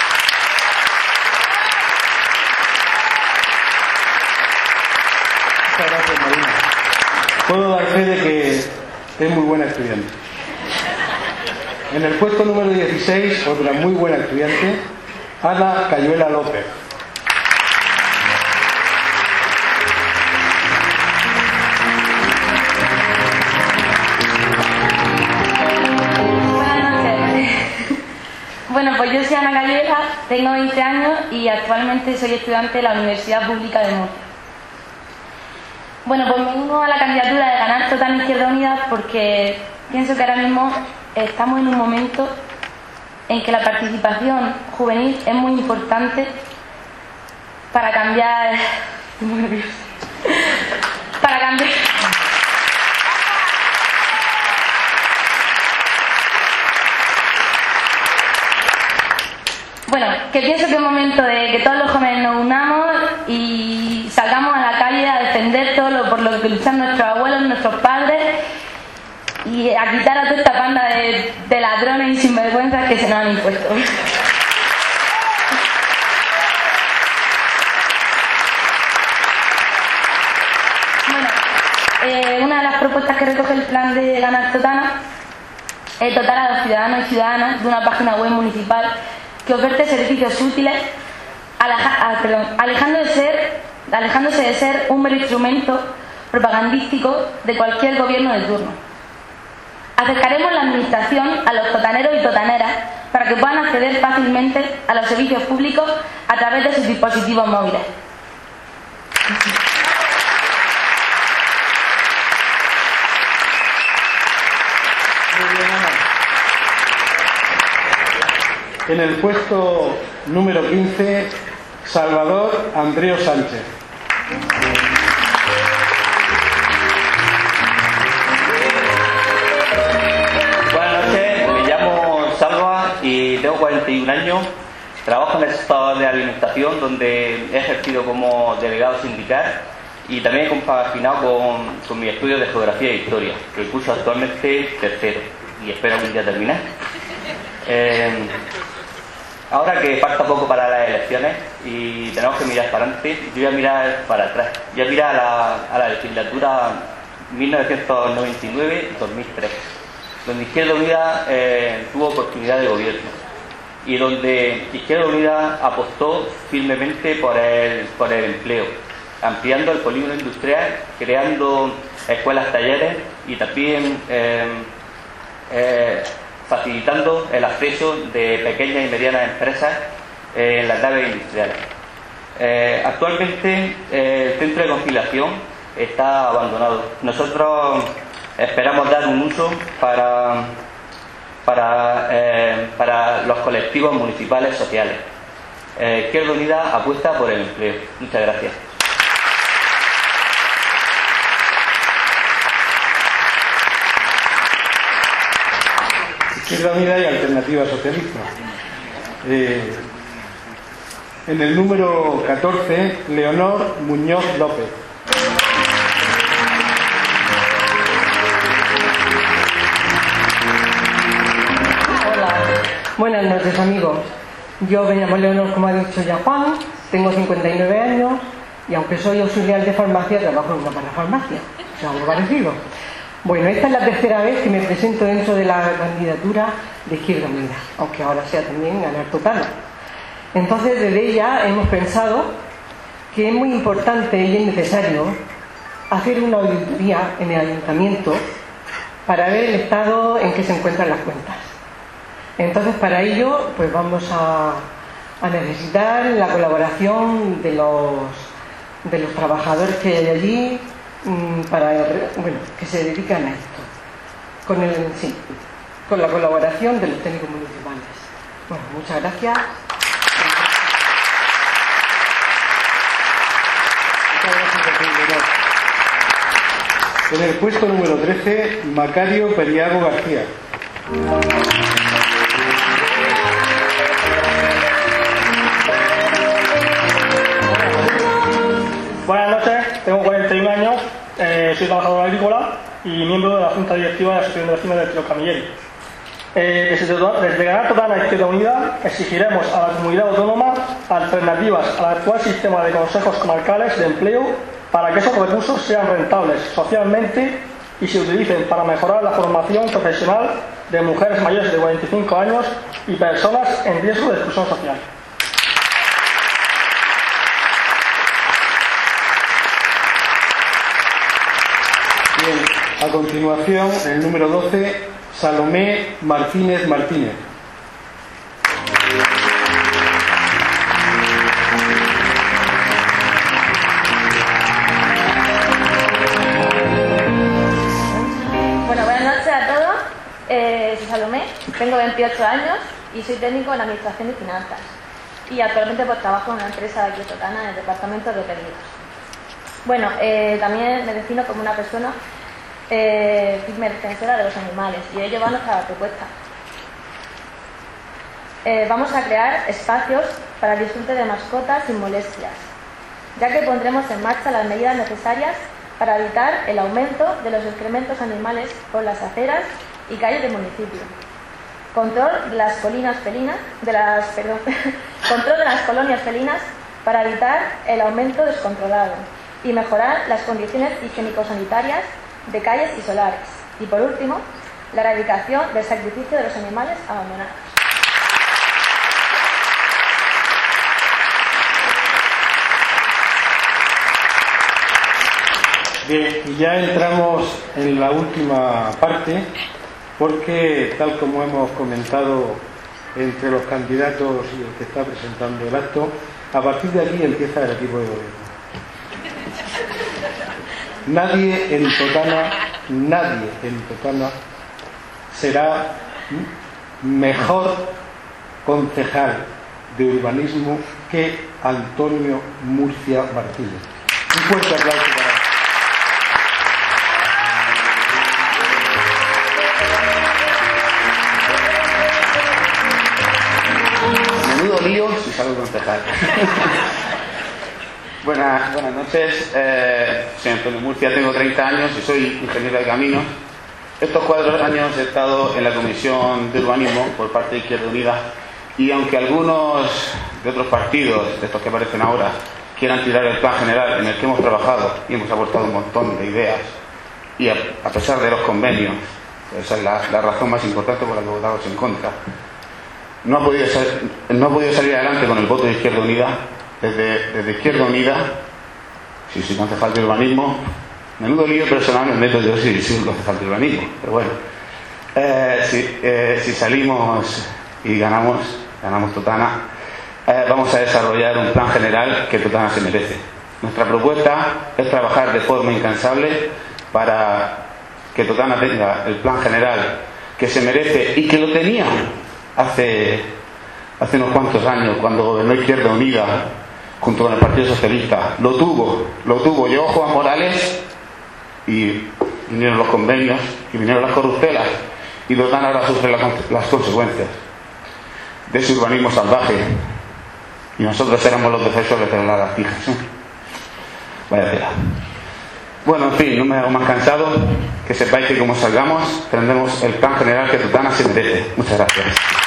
Muchas gracias, Marina. Puedo dar fe de que es muy buena estudiante. En el puesto número dieciséis, otra muy buena estudiante, Ana Cayuela López. Bueno, pues yo soy Ana Cayuela, tengo veinte años y actualmente soy estudiante de la Universidad Pública de Murcia. Bueno, pues me uno a la candidatura de Ganar Total Izquierda Unida porque pienso que ahora mismo estamos en un momento en que la participación juvenil es muy importante para cambiar... Estoy muy nerviosa. Para cambiar... Bueno, que pienso que es momento de que todos los jóvenes nos unamos y salgamos a la calle a defender todo lo por lo que luchan nuestros abuelos, nuestros padres, y a quitar a toda esta panda de, de ladrones y sinvergüenzas que se nos han impuesto. Bueno, eh, una de las propuestas que recoge el plan de Ganar Total es dotar a los ciudadanos y ciudadanas de una página web municipal que ofrece servicios útiles, aleja, ah, perdón, alejando de ser, alejándose de ser un mero instrumento propagandístico de cualquier gobierno de turno. Acercaremos la administración a los totaneros y totaneras para que puedan acceder fácilmente a los servicios públicos a través de sus dispositivos móviles. En el puesto número quince, Salvador Andreu Sánchez. Buenas noches, me llamo Salva y tengo cuarenta y un años. Trabajo en el sector de alimentación, donde he ejercido como delegado sindical y también he compaginado con, con mis estudios de geografía e historia, que curso actualmente tercero y espero algún día terminar. Eh, Ahora que falta poco para las elecciones y tenemos que mirar para adelante, yo voy a mirar para atrás. Voy a mirar a la, a la legislatura mil novecientos noventa y nueve dos mil tres, donde Izquierda Unida eh, tuvo oportunidad de gobierno y donde Izquierda Unida apostó firmemente por el, por el empleo, ampliando el polígono industrial, creando escuelas, talleres y también... Eh, eh, facilitando el acceso de pequeñas y medianas empresas eh, en las naves industriales. Eh, actualmente eh, el centro de conciliación está abandonado. Nosotros esperamos dar un uso para, para, eh, para los colectivos municipales sociales. Eh, Izquierda Unida apuesta por el empleo. Muchas gracias. Izquierda Unida y Alternativa Socialista. Eh, en el número catorce, Leonor Muñoz López. Hola, buenas noches amigos. Yo me llamo Leonor, como ha dicho ya Juan, tengo cincuenta y nueve años y aunque soy auxiliar de farmacia, trabajo en una parafarmacia, o sea, algo parecido. Bueno, esta es la tercera vez que me presento dentro de la candidatura de Izquierda Unida, aunque ahora sea también Ganar Total. Entonces, desde ella hemos pensado que es muy importante y es necesario hacer una auditoría en el ayuntamiento para ver el estado en que se encuentran las cuentas. Entonces, para ello, pues vamos a, a necesitar la colaboración de los, de los trabajadores que hay allí, para bueno, que se dedican a esto con el sí, con la colaboración de los técnicos municipales. Bueno, muchas gracias. Muchas gracias. En el puesto número trece, Macario Periago García. Buenas noches, tengo cuarenta y un años, eh, soy trabajador agrícola y miembro de la Junta Directiva de la Asociación de Vecinos de Tiro Camilleri. Eh, desde, desde Ganar Totana e Izquierda Unida exigiremos a la comunidad autónoma alternativas al actual sistema de consejos comarcales de empleo para que esos recursos sean rentables socialmente y se utilicen para mejorar la formación profesional de mujeres mayores de cuarenta y cinco años y personas en riesgo de exclusión social. Bien, a continuación, el número doce, Salomé Martínez Martínez. Bueno, buenas noches a todos. Eh, soy Salomé, tengo veintiocho años y soy técnico en Administración y Finanzas. Y actualmente pues trabajo en una empresa de aquí de Totana, en el departamento de pedidos. Bueno, eh, también me defino como una persona eh, firme defensora de los animales y ello va a nuestra propuesta. Eh, vamos a crear espacios para el disfrute de mascotas sin molestias, ya que pondremos en marcha las medidas necesarias para evitar el aumento de los excrementos animales por las aceras y calles del municipio. Control de las colinas felinas, de las, perdón, control de las colonias felinas para evitar el aumento descontrolado y mejorar las condiciones higiénico-sanitarias de calles y solares. Y por último, la erradicación del sacrificio de los animales abandonados. Bien, y ya entramos en la última parte, porque tal como hemos comentado entre los candidatos y el que está presentando el acto, a partir de aquí empieza el equipo de gobierno. Nadie en Totana, nadie en Totana será mejor concejal de urbanismo que Antonio Murcia Martínez. Un fuerte aplauso para él. Menudo lío si salgo concejal. Buenas, buenas noches, eh, soy Antonio Murcia, tengo treinta años y soy ingeniero de caminos. Estos cuatro años he estado en la Comisión de Urbanismo por parte de Izquierda Unida y aunque algunos de otros partidos, de estos que aparecen ahora, quieran tirar el plan general en el que hemos trabajado y hemos aportado un montón de ideas y a, a pesar de los convenios, esa es la, la razón más importante por la que votamos en contra, no ha podido, sal, no ha podido salir adelante con el voto de Izquierda Unida. Desde, desde Izquierda Unida, si soy concejal de urbanismo, menudo lío personal me meto yo si soy concejal de urbanismo, pero bueno, eh, si, eh, si salimos y ganamos, ganamos Totana, eh, vamos a desarrollar un plan general que Totana se merece. Nuestra propuesta es trabajar de forma incansable para que Totana tenga el plan general que se merece y que lo tenía hace, hace unos cuantos años cuando gobernó Izquierda Unida junto con el Partido Socialista. Lo tuvo, lo tuvo. Llegó Juan Morales y vinieron los convenios y vinieron las corruptelas y Totana ahora sufre las consecuencias de ese urbanismo salvaje y nosotros éramos los defensores de las lagartijas. Vaya tela. Bueno, en fin, no me hago más cansado. Que sepáis que como salgamos tendremos el plan general que Totana se merece. Muchas gracias.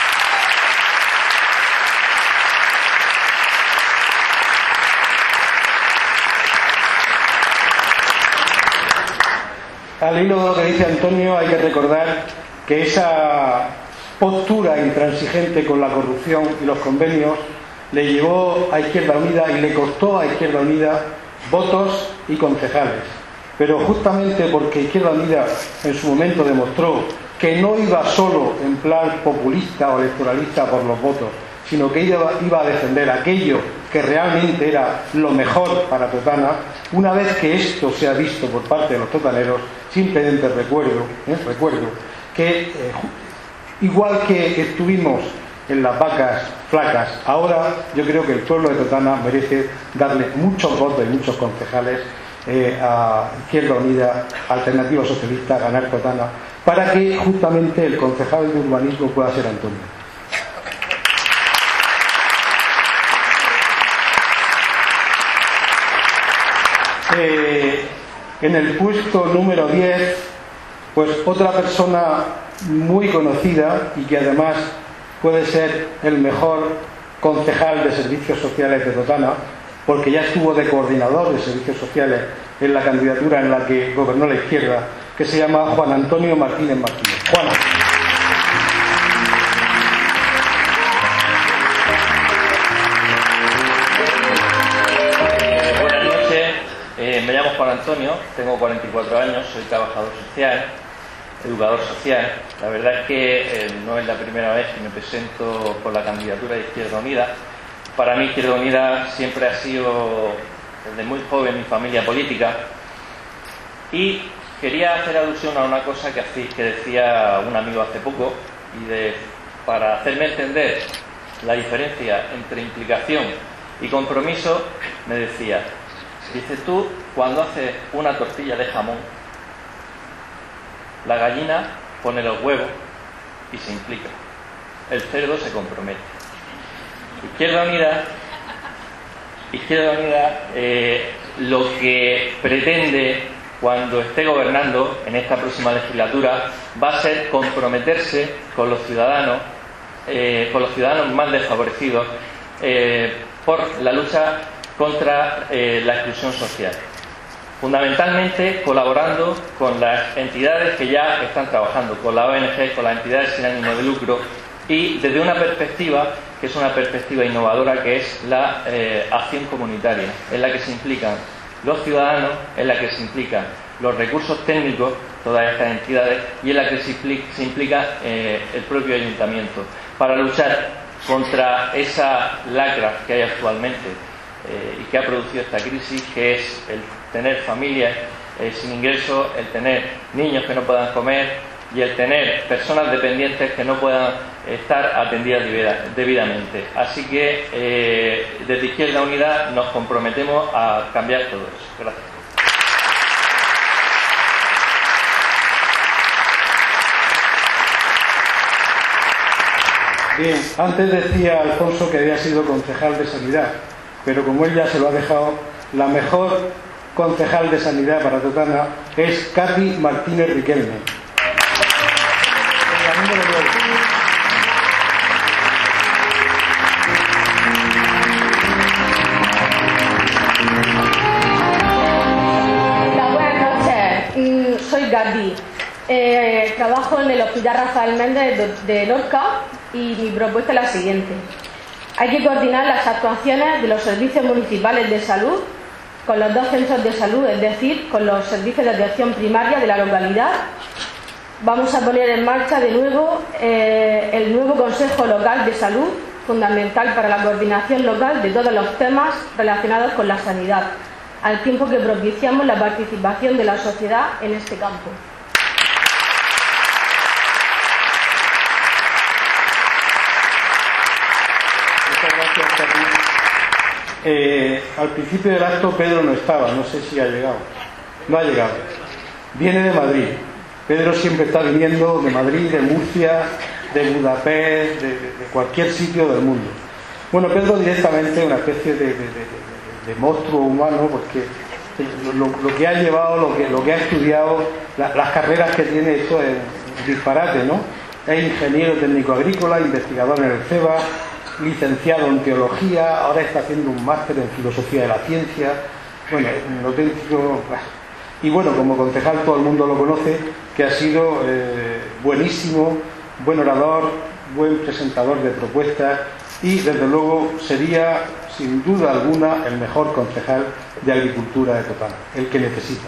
Al hilo de lo que dice Antonio, hay que recordar que esa postura intransigente con la corrupción y los convenios le llevó a Izquierda Unida y le costó a Izquierda Unida votos y concejales. Pero justamente porque Izquierda Unida en su momento demostró que no iba solo en plan populista o electoralista por los votos, sino que iba, iba a defender aquello que realmente era lo mejor para Totana. Una vez que esto se ha visto por parte de los totaneros, simplemente recuerdo, ¿eh? recuerdo que eh, igual que estuvimos en las vacas flacas, ahora yo creo que el pueblo de Totana merece darle muchos votos y muchos concejales eh, a Izquierda Unida, Alternativa Socialista, Ganar Totana, para que justamente el concejal de urbanismo pueda ser Antonio. Eh, en el puesto número diez, pues otra persona muy conocida y que además puede ser el mejor concejal de servicios sociales de Totana, porque ya estuvo de coordinador de servicios sociales en la candidatura en la que gobernó la izquierda, que se llama Juan Antonio Martínez Martínez. Juan. Buenas noches, eh, me llamo Juan Antonio, tengo cuarenta y cuatro años, soy trabajador social, educador social. La verdad es que eh, no es la primera vez que me presento por la candidatura de Izquierda Unida. Para mí Izquierda Unida siempre ha sido, desde muy joven, mi familia política. Y quería hacer alusión a una cosa que, así, que decía un amigo hace poco, y de, para hacerme entender la diferencia entre implicación y compromiso, me decía, dice, tú cuando haces una tortilla de jamón, la gallina pone los huevos y se implica. El cerdo se compromete. Izquierda Unida, Izquierda Unida eh, lo que pretende cuando esté gobernando en esta próxima legislatura va a ser comprometerse con los ciudadanos, eh, con los ciudadanos más desfavorecidos, eh, por la lucha contra eh, la exclusión social. Fundamentalmente colaborando con las entidades que ya están trabajando, con la O N G, con las entidades sin ánimo de lucro, y desde una perspectiva que es una perspectiva innovadora, que es la eh, acción comunitaria, en la que se implican los ciudadanos, en la que se implican los recursos técnicos, todas estas entidades, y en la que se implica, se implica eh, el propio ayuntamiento, para luchar contra esa lacra que hay actualmente eh, y que ha producido esta crisis, que es el tener familias eh, sin ingresos, el tener niños que no puedan comer y el tener personas dependientes que no puedan estar atendidas debidamente. Así que eh, desde Izquierda Unida nos comprometemos a cambiar todo eso. Gracias. Bien, antes decía Alfonso que había sido concejal de Sanidad, pero como él ya se lo ha dejado, la mejor concejal de Sanidad para Totana es Katy Martínez Riquelme. Hola, buenas noches. Soy Katy. Eh, trabajo en el Hospital Rafael Méndez de Lorca y mi propuesta es la siguiente. Hay que coordinar las actuaciones de los servicios municipales de salud con los dos centros de salud, es decir, con los servicios de atención primaria de la localidad. Vamos a poner en marcha de nuevo eh, el nuevo Consejo Local de Salud, fundamental para la coordinación local de todos los temas relacionados con la sanidad, al tiempo que propiciamos la participación de la sociedad en este campo. Muchas gracias, Katy. Eh, al principio del acto Pedro no estaba, no sé si ha llegado. No ha llegado. Viene de Madrid. Pedro siempre está viniendo de Madrid, de Murcia, de Budapest, de, de, de cualquier sitio del mundo. Bueno, Pedro directamente es una especie de, de, de, de, de monstruo humano, porque lo, lo que ha llevado, lo que, lo que ha estudiado, la, las carreras que tiene, esto es un disparate, ¿no? Es ingeniero técnico agrícola, investigador en el CEBA, licenciado en teología, ahora está haciendo un máster en filosofía de la ciencia. Bueno, un auténtico... Y bueno, como concejal todo el mundo lo conoce, que ha sido eh, buenísimo, buen orador, buen presentador de propuestas y desde luego sería sin duda alguna el mejor concejal de Agricultura de Totana, el que necesita.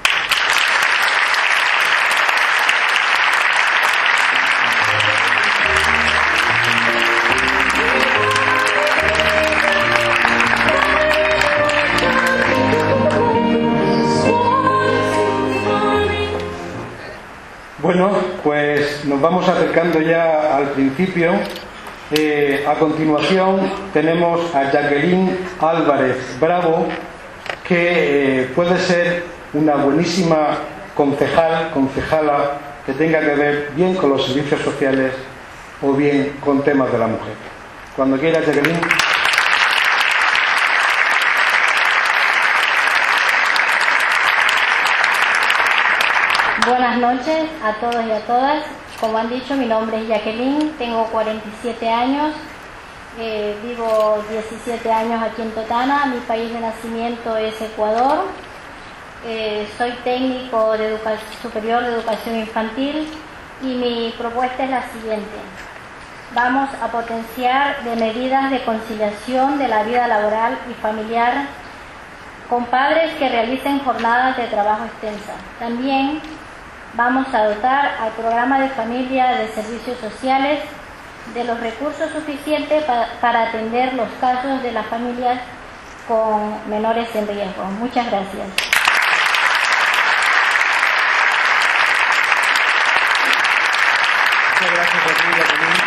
Bueno, pues nos vamos acercando ya al principio. Eh, a continuación tenemos a Jacqueline Álvarez Bravo, que eh, puede ser una buenísima concejal, concejala que tenga que ver bien con los servicios sociales o bien con temas de la mujer. Cuando quiera, Jacqueline. Buenas noches a todos y a todas. Como han dicho, mi nombre es Jacqueline, tengo cuarenta y siete años, eh, vivo diecisiete años aquí en Totana, mi país de nacimiento es Ecuador, eh, soy técnico de educación superior de educación infantil y mi propuesta es la siguiente. Vamos a potenciar de medidas de conciliación de la vida laboral y familiar con padres que realicen jornadas de trabajo extensas. También vamos a dotar al programa de familia de servicios sociales de los recursos suficientes para, para atender los casos de las familias con menores en riesgo. Muchas gracias. Muchas gracias a ti, Jacqueline.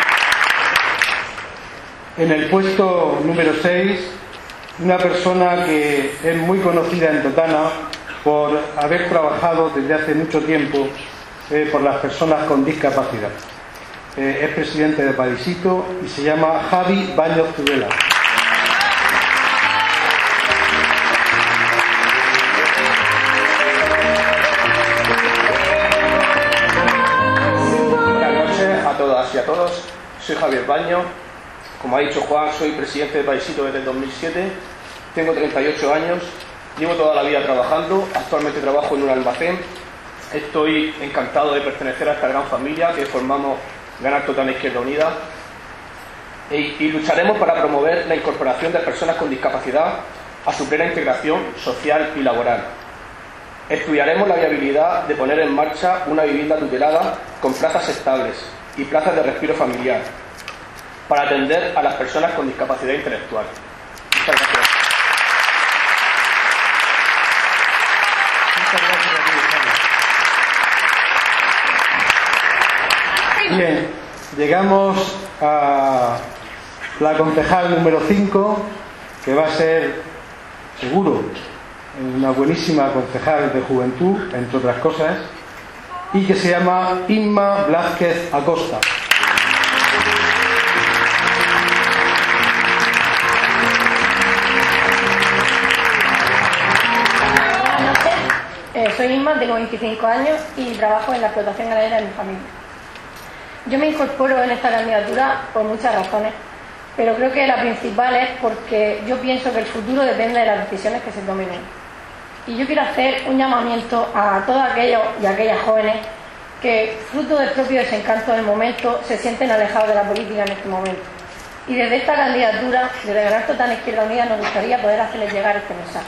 En el puesto número seis, una persona que es muy conocida en Totana por haber trabajado desde hace mucho tiempo eh, por las personas con discapacidad. Eh, es presidente de Padisito y se llama Javi Baños Tudela. Buenas noches a todas y a todos. Soy Javier Baños. Como ha dicho Juan, soy presidente de Padisito desde el dos mil siete. Tengo treinta y ocho años. Llevo toda la vida trabajando, actualmente trabajo en un almacén. Estoy encantado de pertenecer a esta gran familia que formamos Ganar Totana Izquierda Unida y, y lucharemos para promover la incorporación de personas con discapacidad a su plena integración social y laboral. Estudiaremos la viabilidad de poner en marcha una vivienda tutelada con plazas estables y plazas de respiro familiar para atender a las personas con discapacidad intelectual. Muchas gracias. Bien, llegamos a la concejal número cinco, que va a ser, seguro, una buenísima concejal de juventud, entre otras cosas, y que se llama Inma Blázquez Acosta. Buenas noches, eh, soy Inma, tengo veinticinco años y trabajo en la explotación ganadera de mi familia. Yo me incorporo en esta candidatura por muchas razones, pero creo que la principal es porque yo pienso que el futuro depende de las decisiones que se tomen hoy. Y yo quiero hacer un llamamiento a todos aquellos y aquellas jóvenes que, fruto del propio desencanto del momento, se sienten alejados de la política en este momento. Y desde esta candidatura, desde Ganar Totana Izquierda Unida, nos gustaría poder hacerles llegar este mensaje.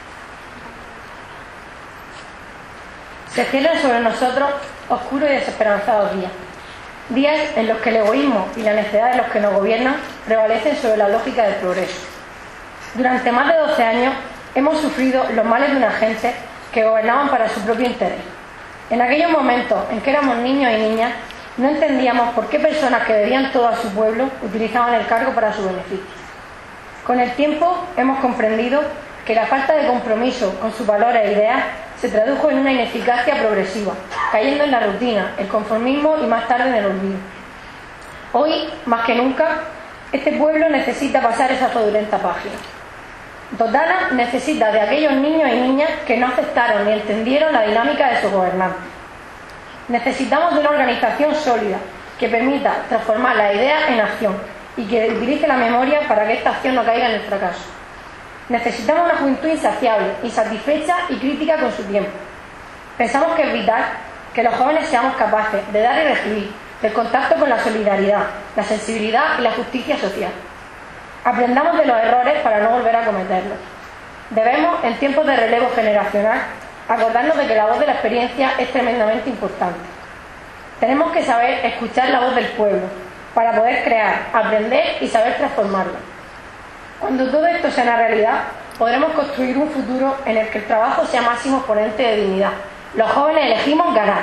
Se cierran sobre nosotros oscuros y desesperanzados días. Días en los que el egoísmo y la necedad de los que nos gobiernan prevalecen sobre la lógica del progreso. Durante más de doce años hemos sufrido los males de una gente que gobernaban para su propio interés. En aquellos momentos en que éramos niños y niñas, no entendíamos por qué personas que debían todo a su pueblo utilizaban el cargo para su beneficio. Con el tiempo hemos comprendido que la falta de compromiso con sus valores e ideas se tradujo en una ineficacia progresiva, cayendo en la rutina, el conformismo y más tarde en el olvido. Hoy, más que nunca, este pueblo necesita pasar esa fraudulenta página. Totana necesita de aquellos niños y niñas que no aceptaron ni entendieron la dinámica de sus gobernantes. Necesitamos de una organización sólida que permita transformar la idea en acción y que utilice la memoria para que esta acción no caiga en el fracaso. Necesitamos una juventud insaciable, insatisfecha y crítica con su tiempo. Pensamos que es vital que los jóvenes seamos capaces de dar y recibir, del contacto con la solidaridad, la sensibilidad y la justicia social. Aprendamos de los errores para no volver a cometerlos. Debemos, en tiempos de relevo generacional, acordarnos de que la voz de la experiencia es tremendamente importante. Tenemos que saber escuchar la voz del pueblo para poder crear, aprender y saber transformarlo. Cuando todo esto sea una realidad, podremos construir un futuro en el que el trabajo sea máximo exponente de dignidad. Los jóvenes elegimos ganar.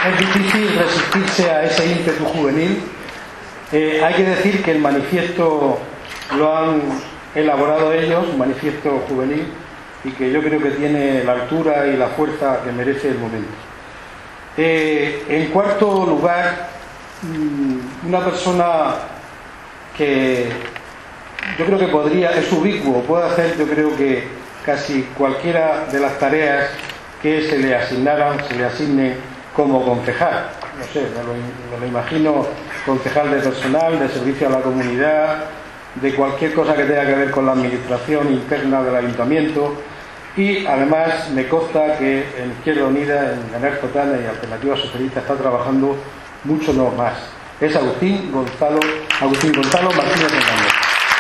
es difícil resistirse a ese ímpetu juvenil. Eh, hay que decir que el manifiesto lo han elaborado ellos, un manifiesto juvenil, y que yo creo que tiene la altura y la fuerza que merece el momento. Eh, en cuarto lugar, una persona que yo creo que podría, es ubicuo, puede hacer yo creo que casi cualquiera de las tareas que se le asignaran, se le asignen como concejal. No sé, me lo, me lo imagino concejal de personal, de servicio a la comunidad, de cualquier cosa que tenga que ver con la administración interna del ayuntamiento. Y además me consta que en Izquierda Unida, en Ganar Totana y Alternativa Socialista está trabajando mucho no más. Es Agustín Gonzalo, Agustín Gonzalo Martínez Hernández.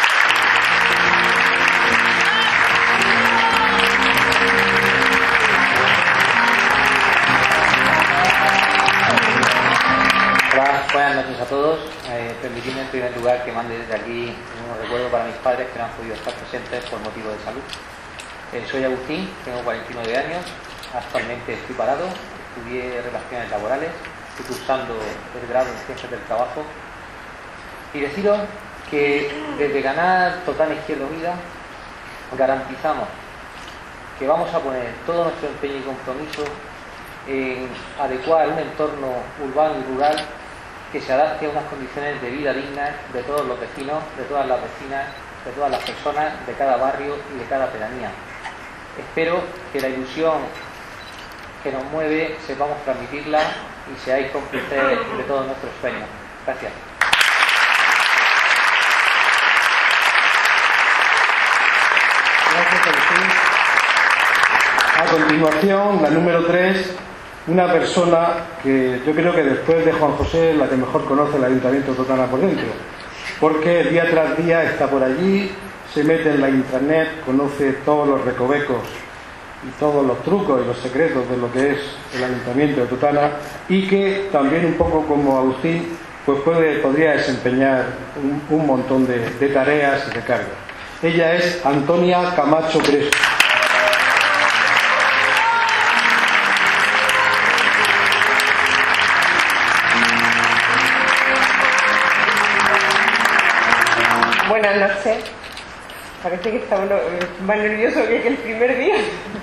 Hola, buenas noches a todos. Eh, permitidme en primer lugar que mande desde aquí un recuerdo para mis padres que no han podido estar presentes por motivo de salud. Eh, soy Agustín, tengo cuarenta y nueve años, actualmente estoy parado, estudié Relaciones Laborales, estoy cursando el grado en Ciencias del Trabajo y deciros que desde Ganar Totana Izquierda Unida garantizamos que vamos a poner todo nuestro empeño y compromiso en adecuar un entorno urbano y rural que se adapte a unas condiciones de vida dignas de todos los vecinos, de todas las vecinas, de todas las personas, de cada barrio y de cada pedanía. Espero que la ilusión que nos mueve sepamos transmitirla y seáis cómplices de todos nuestros sueños. Gracias. Gracias, Agustín. A continuación, la número tres, una persona que yo creo que después de Juan José es la que mejor conoce el Ayuntamiento de Totana por dentro, porque día tras día está por allí, se mete en la intranet, conoce todos los recovecos y todos los trucos y los secretos de lo que es el Ayuntamiento de Totana, y que también un poco como Agustín pues puede, podría desempeñar un, un montón de, de tareas y de cargas. Ella es Antonia Camacho Crespo. Buenas noches. Parece que está uno más nervioso que el primer día.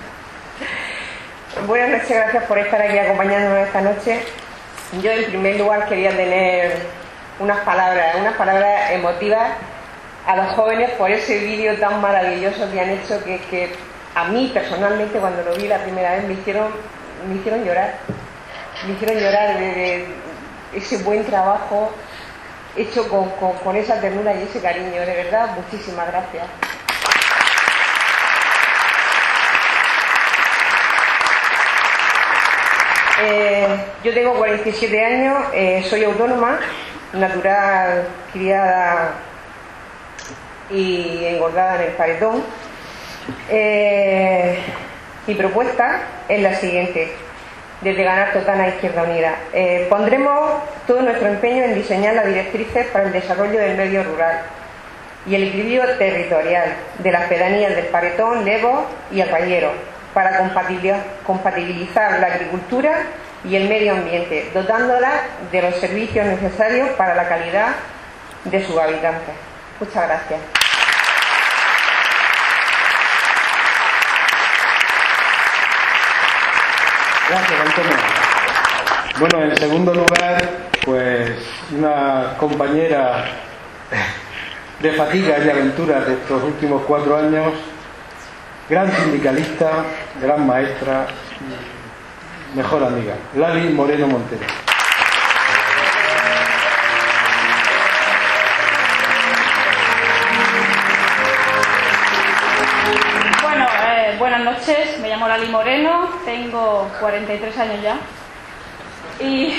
Buenas noches, gracias por estar aquí acompañándonos esta noche. Yo en primer lugar quería tener unas palabras, unas palabras emotivas a los jóvenes por ese vídeo tan maravilloso que han hecho, que, que a mí personalmente cuando lo vi la primera vez me hicieron, me hicieron llorar. Me hicieron llorar de, de ese buen trabajo hecho con, con, con esa ternura y ese cariño. De verdad, muchísimas gracias. Eh, yo tengo cuarenta y siete años, eh, soy autónoma, natural, criada y engordada en el Paretón. Eh, mi propuesta es la siguiente. Desde Ganar Totana Izquierda Unida eh, pondremos todo nuestro empeño en diseñar las directrices para el desarrollo del medio rural y el equilibrio territorial de las pedanías del Paretón, Levos y Arrayero, para compatibilizar la agricultura y el medio ambiente, dotándola de los servicios necesarios para la calidad de sus habitantes. Muchas gracias. Gracias, Antonio. Bueno, en segundo lugar, pues una compañera de fatigas y aventuras de estos últimos cuatro años, gran sindicalista, gran maestra, mejor amiga, Lali Moreno Montero. Bueno, eh, buenas noches, me llamo Lali Moreno, tengo cuarenta y tres años ya. Y,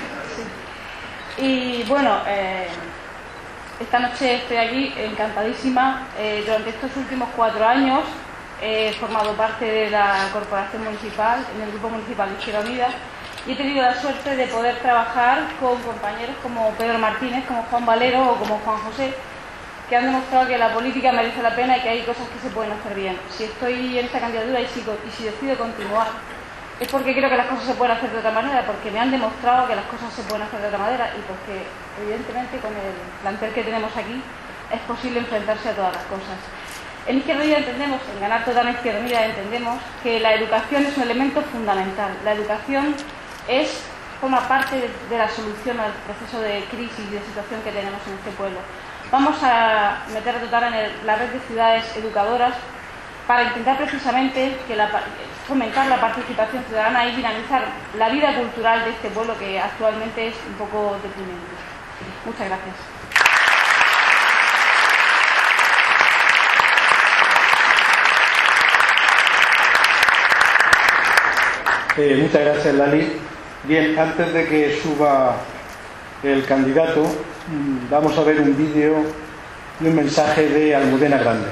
y bueno, eh, esta noche estoy aquí encantadísima. Eh, durante estos últimos cuatro años he formado parte de la corporación municipal, en el grupo municipal de Izquierda Unida, y he tenido la suerte de poder trabajar con compañeros como Pedro Martínez, como Juan Valero o como Juan José, que han demostrado que la política merece la pena y que hay cosas que se pueden hacer bien. Si estoy en esta candidatura y si, y si decido continuar, es porque creo que las cosas se pueden hacer de otra manera, porque me han demostrado que las cosas se pueden hacer de otra manera y porque evidentemente con el plantel que tenemos aquí es posible enfrentarse a todas las cosas. En Izquierda Unida entendemos, en Ganar Totana Izquierda Unida entendemos que la educación es un elemento fundamental. La educación es, forma parte de, de la solución al proceso de crisis y de situación que tenemos en este pueblo. Vamos a meter a Totana en el, la red de ciudades educadoras para intentar precisamente que la, fomentar la participación ciudadana y dinamizar la vida cultural de este pueblo que actualmente es un poco deprimente. Muchas gracias. Eh, muchas gracias, Lali. Bien, antes de que suba el candidato, vamos a ver un vídeo y un mensaje de Almudena Grandes.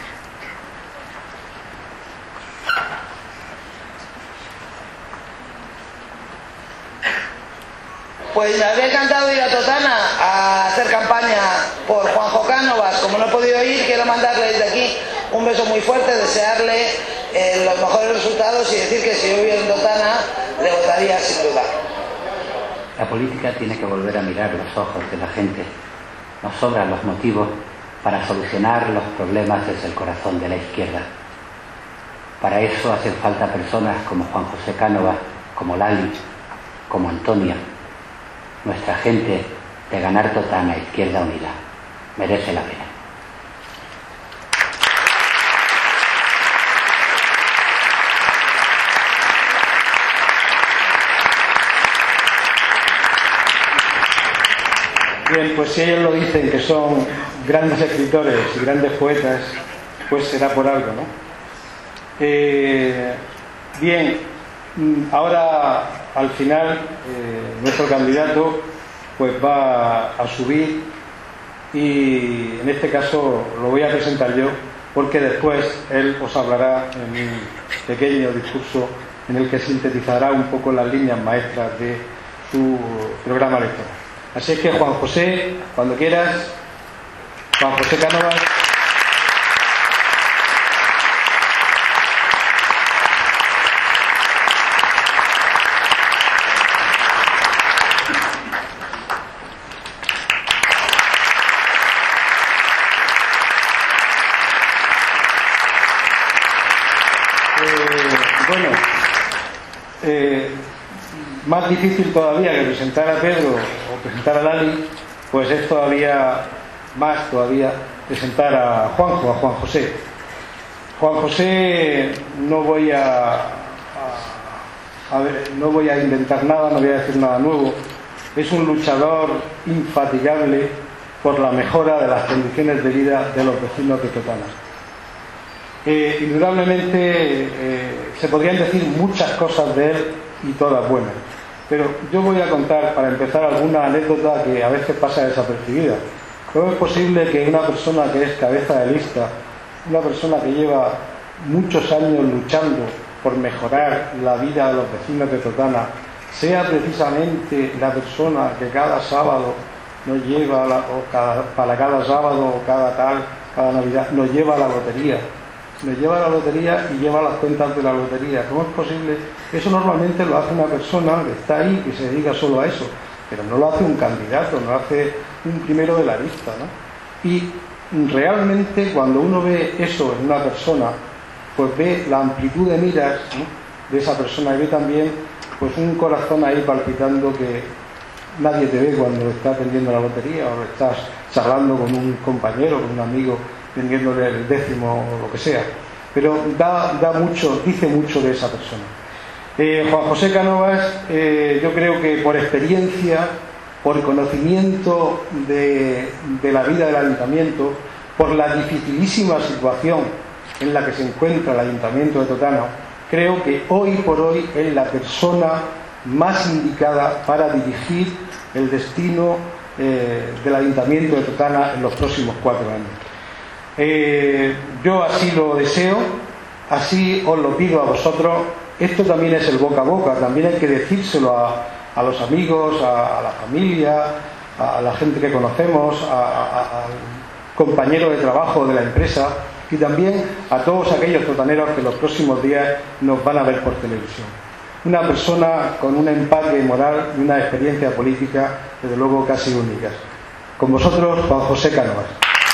Pues me habría encantado ir a Totana a hacer campaña por Juanjo Cánovas. Como no he podido ir, quiero mandarle desde aquí un beso muy fuerte, desearle eh, los mejores resultados y decir que si yo viviera en Totana le votaría sin duda. La política tiene que volver a mirar los ojos de la gente. Nos sobran los motivos para solucionar los problemas desde el corazón de la izquierda. Para eso hacen falta personas como Juan José Cánovas, como Lali, como Antonia. Nuestra gente de Ganar Totana Izquierda Unida merece la pena. Bien, pues si ellos lo dicen que son grandes escritores y grandes poetas, pues será por algo, ¿no? Eh, bien, ahora al final eh, nuestro candidato pues va a subir y en este caso lo voy a presentar yo porque después él os hablará en un pequeño discurso en el que sintetizará un poco las líneas maestras de su programa electoral. Así es que Juan José, cuando quieras, Juan José Cánovas. Bueno, eh, más difícil todavía que presentar a Pedro o presentar a Lali, pues es todavía más todavía presentar a Juanjo, a Juan José. Juan José no voy a, a, a ver, no voy a inventar nada, no voy a decir nada nuevo. Es un luchador infatigable por la mejora de las condiciones de vida de los vecinos de Totana. Eh, indudablemente eh, se podrían decir muchas cosas de él y todas buenas, pero yo voy a contar para empezar alguna anécdota que a veces pasa desapercibida. ¿Cómo es posible que una persona que es cabeza de lista, una persona que lleva muchos años luchando por mejorar la vida de los vecinos de Totana, sea precisamente la persona que cada sábado nos lleva, la, o cada, para cada sábado o cada tal, cada Navidad, nos lleva a la lotería? Nos lleva a la lotería y lleva las cuentas de la lotería. ¿Cómo es posible? Eso normalmente lo hace una persona que está ahí, que se dedica solo a eso, pero no lo hace un candidato, no lo hace un primero de la lista, ¿no? Y realmente cuando uno ve eso en una persona, pues ve la amplitud de miras, ¿no?, de esa persona, y ve también pues un corazón ahí palpitando que nadie te ve cuando estás vendiendo la lotería o estás charlando con un compañero, con un amigo, vendiéndole el décimo o lo que sea, pero da, da mucho, dice mucho de esa persona. eh, Juan José Cánovas, eh, yo creo que por experiencia, por conocimiento de, de la vida del ayuntamiento, por la dificilísima situación en la que se encuentra el ayuntamiento de Totana, creo que hoy por hoy es la persona más indicada para dirigir el destino eh, del ayuntamiento de Totana en los próximos cuatro años. Eh, yo así lo deseo, así os lo pido a vosotros. Esto también es el boca a boca, también hay que decírselo a, a los amigos, a, a la familia, a, a la gente que conocemos, a, a, al compañero de trabajo de la empresa y también a todos aquellos totaneros que los próximos días nos van a ver por televisión. una persona con un empaque moral y una experiencia política, desde luego, casi únicas. Con vosotros, Juan José Cánovas.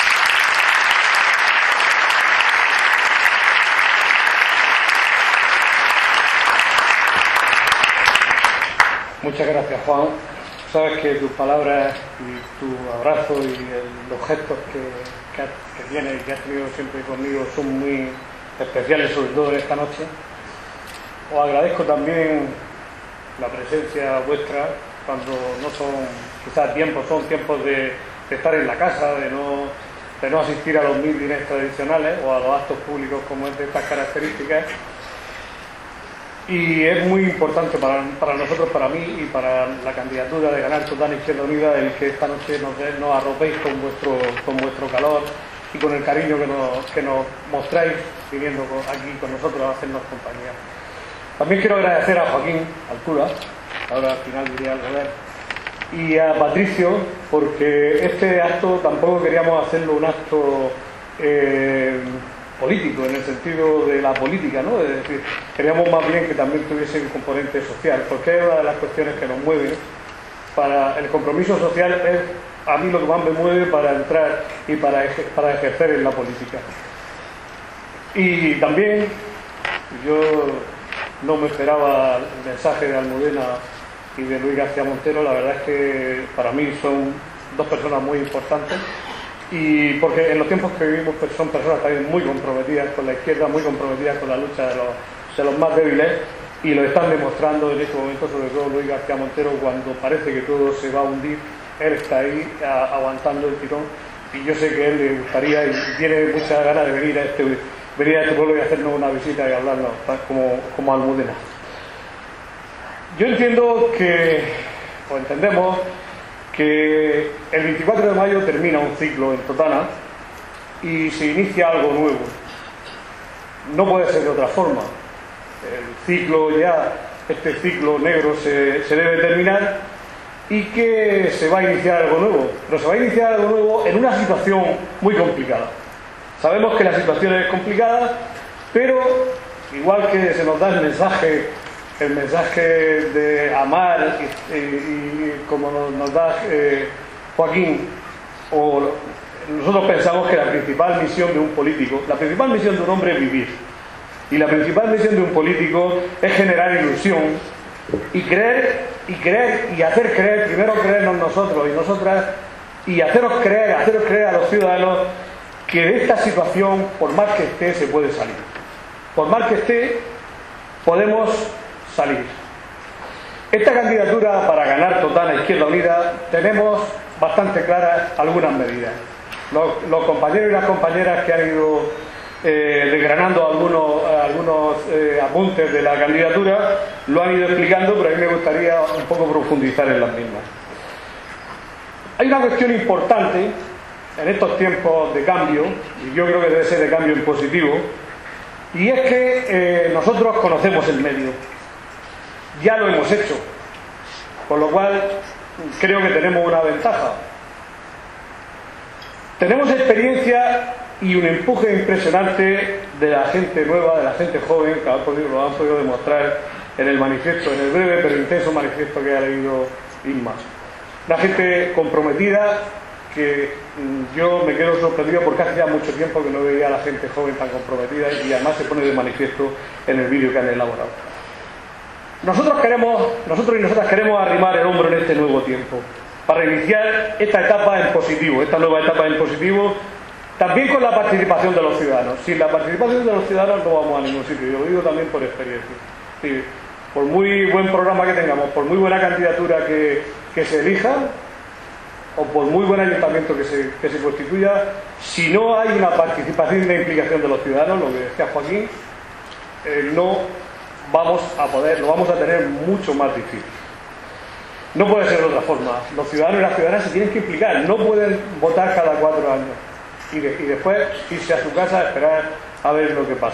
Muchas gracias, Juan. Sabes que tus palabras y tu abrazo y el, los gestos que, que, que tienes y que has tenido siempre conmigo son muy especiales, sobre todo esta noche. Os agradezco también la presencia vuestra cuando no son quizás tiempos, son tiempos de, de estar en la casa, de no, de no asistir a los mítines tradicionales o a los actos públicos como es de estas características. Y es muy importante para, para nosotros, para mí y para la candidatura de Ganar Totana Izquierda Unida el que esta noche nos, nos arropéis con vuestro, con vuestro calor y con el cariño que nos, que nos mostráis viniendo aquí con nosotros a hacernos compañía. También quiero agradecer a Joaquín Altura, ahora al final diría al revés, y a Patricio, porque este acto tampoco queríamos hacerlo un acto eh, político, en el sentido de la política, ¿no? Es decir, queríamos más bien que también tuviese un componente social, porque es una de las cuestiones que nos mueve. Para el compromiso social es a mí lo que más me mueve para entrar y para, ejer para ejercer en la política. Y también yo no me esperaba el mensaje de Almudena y de Luis García Montero. La verdad es que para mí son dos personas muy importantes, y porque en los tiempos que vivimos pues son personas también muy comprometidas con la izquierda, muy comprometidas con la lucha de los, de los más débiles, y lo están demostrando en este momento, sobre todo Luis García Montero, cuando parece que todo se va a hundir. Él está ahí a, aguantando el tirón, y yo sé que a él le gustaría y tiene muchas ganas de venir a este, venir a este pueblo y hacernos una visita y hablarnos como, como Almudena. Yo entiendo que, o entendemos, que el veinticuatro de mayo termina un ciclo en Totana y se inicia algo nuevo. No puede ser de otra forma. El ciclo ya, este ciclo negro se, se debe terminar, y que se va a iniciar algo nuevo. Pero se va a iniciar algo nuevo en una situación muy complicada. Sabemos que la situación es complicada, pero igual que se nos da el mensaje el mensaje de amar y, y, y como nos, nos da eh, Joaquín, o nosotros pensamos que la principal misión de un político, la principal misión de un hombre es vivir, y la principal misión de un político es generar ilusión y creer y creer y hacer creer, primero creernos nosotros y nosotras, y haceros creer, haceros creer a los ciudadanos que de esta situación, por mal que esté, se puede salir. Por mal que esté, podemos salir. Esta candidatura para Ganar Totana Izquierda Unida tenemos bastante claras algunas medidas. Los, los compañeros y las compañeras que han ido eh, desgranando algunos, algunos eh, apuntes de la candidatura lo han ido explicando, pero a mí me gustaría un poco profundizar en las mismas. Hay una cuestión importante en estos tiempos de cambio, y yo creo que debe ser de cambio en positivo, y es que eh, nosotros conocemos el medio. Ya lo hemos hecho, con lo cual creo que tenemos una ventaja. Tenemos experiencia y un empuje impresionante de la gente nueva, de la gente joven, que han podido, lo han podido demostrar en el manifiesto, en el breve pero intenso manifiesto que ha leído Inma. Una gente comprometida que yo me quedo sorprendido porque hace ya mucho tiempo que no veía a la gente joven tan comprometida, y además se pone de manifiesto en el vídeo que han elaborado. Nosotros queremos, nosotros y nosotras queremos arrimar el hombro en este nuevo tiempo, para iniciar esta etapa en positivo, esta nueva etapa en positivo, también con la participación de los ciudadanos. Sin la participación de los ciudadanos no vamos a ningún sitio, yo lo digo también por experiencia. Sí, por muy buen programa que tengamos, por muy buena candidatura que, que se elija, o por muy buen ayuntamiento que se, que se constituya, si no hay una participación y una implicación de los ciudadanos, lo que decía Joaquín, eh, no vamos a poder, lo vamos a tener mucho más difícil. No puede ser de otra forma. Los ciudadanos y las ciudadanas se tienen que implicar, no pueden votar cada cuatro años y, de, y después irse a su casa a esperar a ver lo que pasa.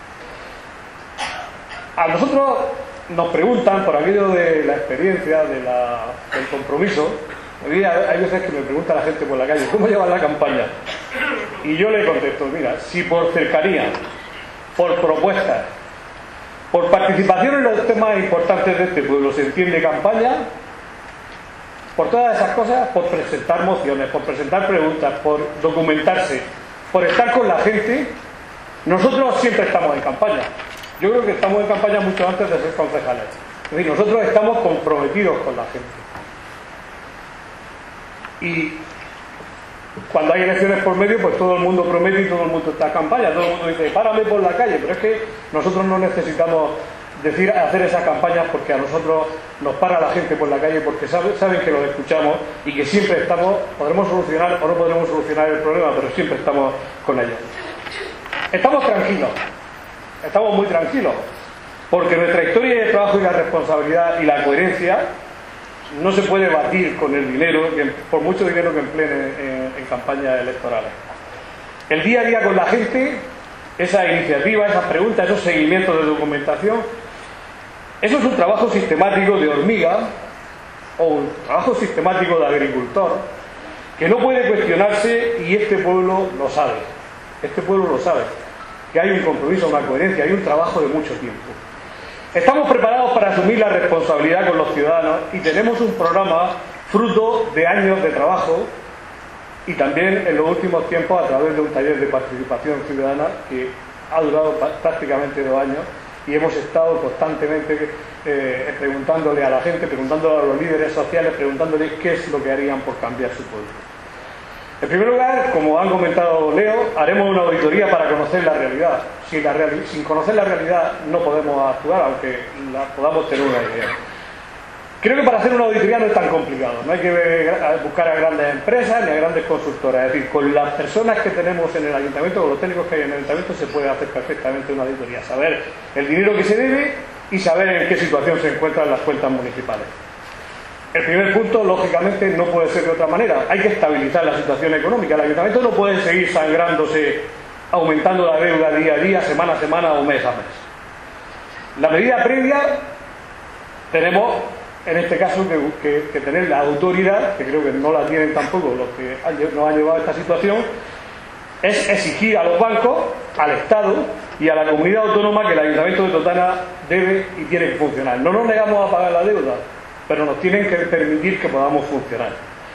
A nosotros nos preguntan, por aquello de la experiencia, de la, del compromiso, hay veces que me pregunta la gente por la calle, ¿cómo llevan la campaña? Y yo le contesto, mira, si por cercanía, por propuestas Por participación en los temas importantes de este pueblo se entiende campaña. Por todas esas cosas, por presentar mociones, por presentar preguntas, por documentarse, por estar con la gente, nosotros siempre estamos en campaña. Yo creo que estamos en campaña mucho antes de ser concejales. Es decir, nosotros estamos comprometidos con la gente. Y cuando hay elecciones por medio, pues todo el mundo promete y todo el mundo está en campaña. Todo el mundo dice, párame por la calle. Pero es que nosotros no necesitamos decir, hacer esas campañas porque a nosotros nos para la gente por la calle, porque sabe, saben que los escuchamos y que siempre estamos, podremos solucionar o no podremos solucionar el problema, pero siempre estamos con ellos. Estamos tranquilos, estamos muy tranquilos, porque nuestra historia de trabajo y la responsabilidad y la coherencia no se puede batir con el dinero, por mucho dinero que empleen en, en campañas electorales. El día a día con la gente, esa iniciativa, esas preguntas, esos seguimientos de documentación, eso es un trabajo sistemático de hormiga o un trabajo sistemático de agricultor que no puede cuestionarse, y este pueblo lo sabe. Este pueblo lo sabe, que hay un compromiso, una coherencia, hay un trabajo de mucho tiempo. Estamos preparados para asumir la responsabilidad con los ciudadanos y tenemos un programa fruto de años de trabajo y también en los últimos tiempos a través de un taller de participación ciudadana que ha durado prácticamente dos años y hemos estado constantemente eh, preguntándole a la gente, preguntándole a los líderes sociales, preguntándoles qué es lo que harían por cambiar su pueblo. En primer lugar, como han comentado Leo, haremos una auditoría para conocer la realidad. Sin, la reali- sin conocer la realidad no podemos actuar, aunque la podamos tener una idea. Creo que para hacer una auditoría no es tan complicado, no hay que ver, buscar a grandes empresas ni a grandes consultoras. Es decir, con las personas que tenemos en el ayuntamiento, con los técnicos que hay en el ayuntamiento, se puede hacer perfectamente una auditoría. Saber el dinero que se debe y saber en qué situación se encuentran las cuentas municipales. El primer punto, lógicamente, no puede ser de otra manera. Hay que estabilizar la situación económica. El ayuntamiento no puede seguir sangrándose, aumentando la deuda día a día, semana a semana o mes a mes. La medida previa, tenemos, en este caso, que, que, que tener la autoridad, que creo que no la tienen tampoco los que nos han llevado a esta situación, es exigir a los bancos, al Estado y a la comunidad autónoma que el Ayuntamiento de Totana debe y tiene que funcionar. No nos negamos a pagar la deuda, pero nos tienen que permitir que podamos funcionar.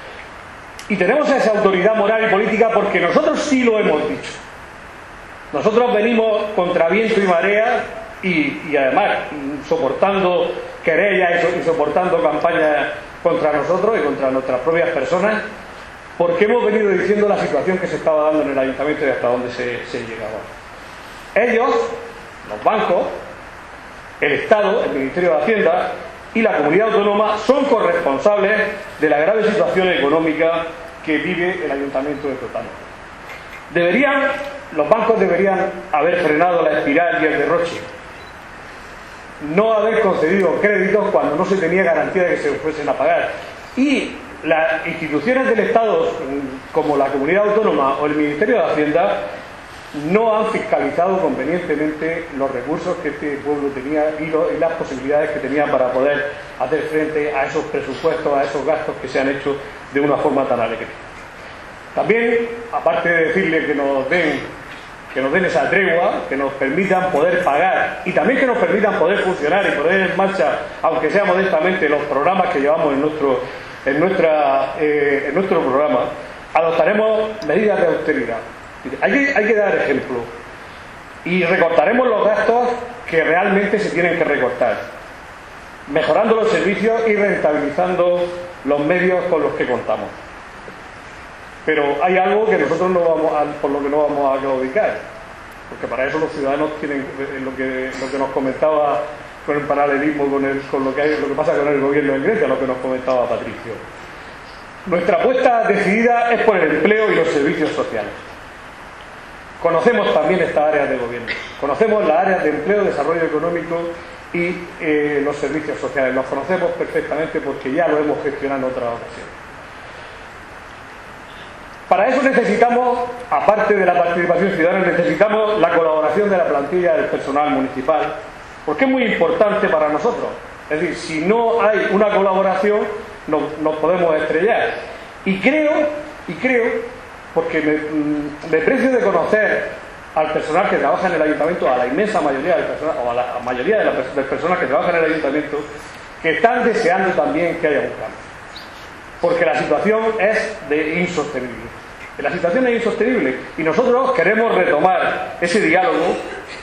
Y tenemos esa autoridad moral y política porque nosotros sí lo hemos dicho. Nosotros venimos contra viento y marea y, y además soportando querellas y, so, y soportando campañas contra nosotros y contra nuestras propias personas, porque hemos venido diciendo la situación que se estaba dando en el ayuntamiento y hasta dónde se, se llegaba. Ellos, los bancos, el Estado, el Ministerio de Hacienda y la comunidad autónoma son corresponsables de la grave situación económica que vive el ayuntamiento de Totana. Deberían, los bancos deberían haber frenado la espiral y el derroche, no haber concedido créditos cuando no se tenía garantía de que se fuesen a pagar. Y las instituciones del Estado, como la comunidad autónoma o el Ministerio de Hacienda, no han fiscalizado convenientemente los recursos que este pueblo tenía y, lo, y las posibilidades que tenía para poder hacer frente a esos presupuestos, a esos gastos que se han hecho de una forma tan alegre. También, aparte de decirle que nos den, que nos den esa tregua, que nos permitan poder pagar y también que nos permitan poder funcionar y poner en marcha, aunque sea modestamente, los programas que llevamos en nuestro, en nuestra, eh, en nuestro programa, adoptaremos medidas de austeridad. Hay que, hay que dar ejemplo y recortaremos los gastos que realmente se tienen que recortar, mejorando los servicios y rentabilizando los medios con los que contamos. Pero hay algo que nosotros no vamos a, por lo que no vamos a claudicar, porque para eso los ciudadanos tienen lo que, lo que nos comentaba con el paralelismo con, el, con lo, que hay, lo que pasa con el gobierno en Grecia, lo que nos comentaba Patricio. Nuestra apuesta decidida es por el empleo y los servicios sociales. Conocemos también estas áreas de gobierno, conocemos las áreas de empleo, desarrollo económico y eh, los servicios sociales. Los conocemos perfectamente porque ya lo hemos gestionado en otras ocasiones. Para eso necesitamos, aparte de la participación ciudadana, necesitamos la colaboración de la plantilla del personal municipal, porque es muy importante para nosotros. Es decir, si no hay una colaboración, nos, nos podemos estrellar. Y creo, y creo, porque me, me precio de conocer al personal que trabaja en el ayuntamiento, a la inmensa mayoría del personal, o a la mayoría de las personas que trabajan en el ayuntamiento, que están deseando también que haya un cambio. Porque la situación es de insostenible. La situación es insostenible y nosotros queremos retomar ese diálogo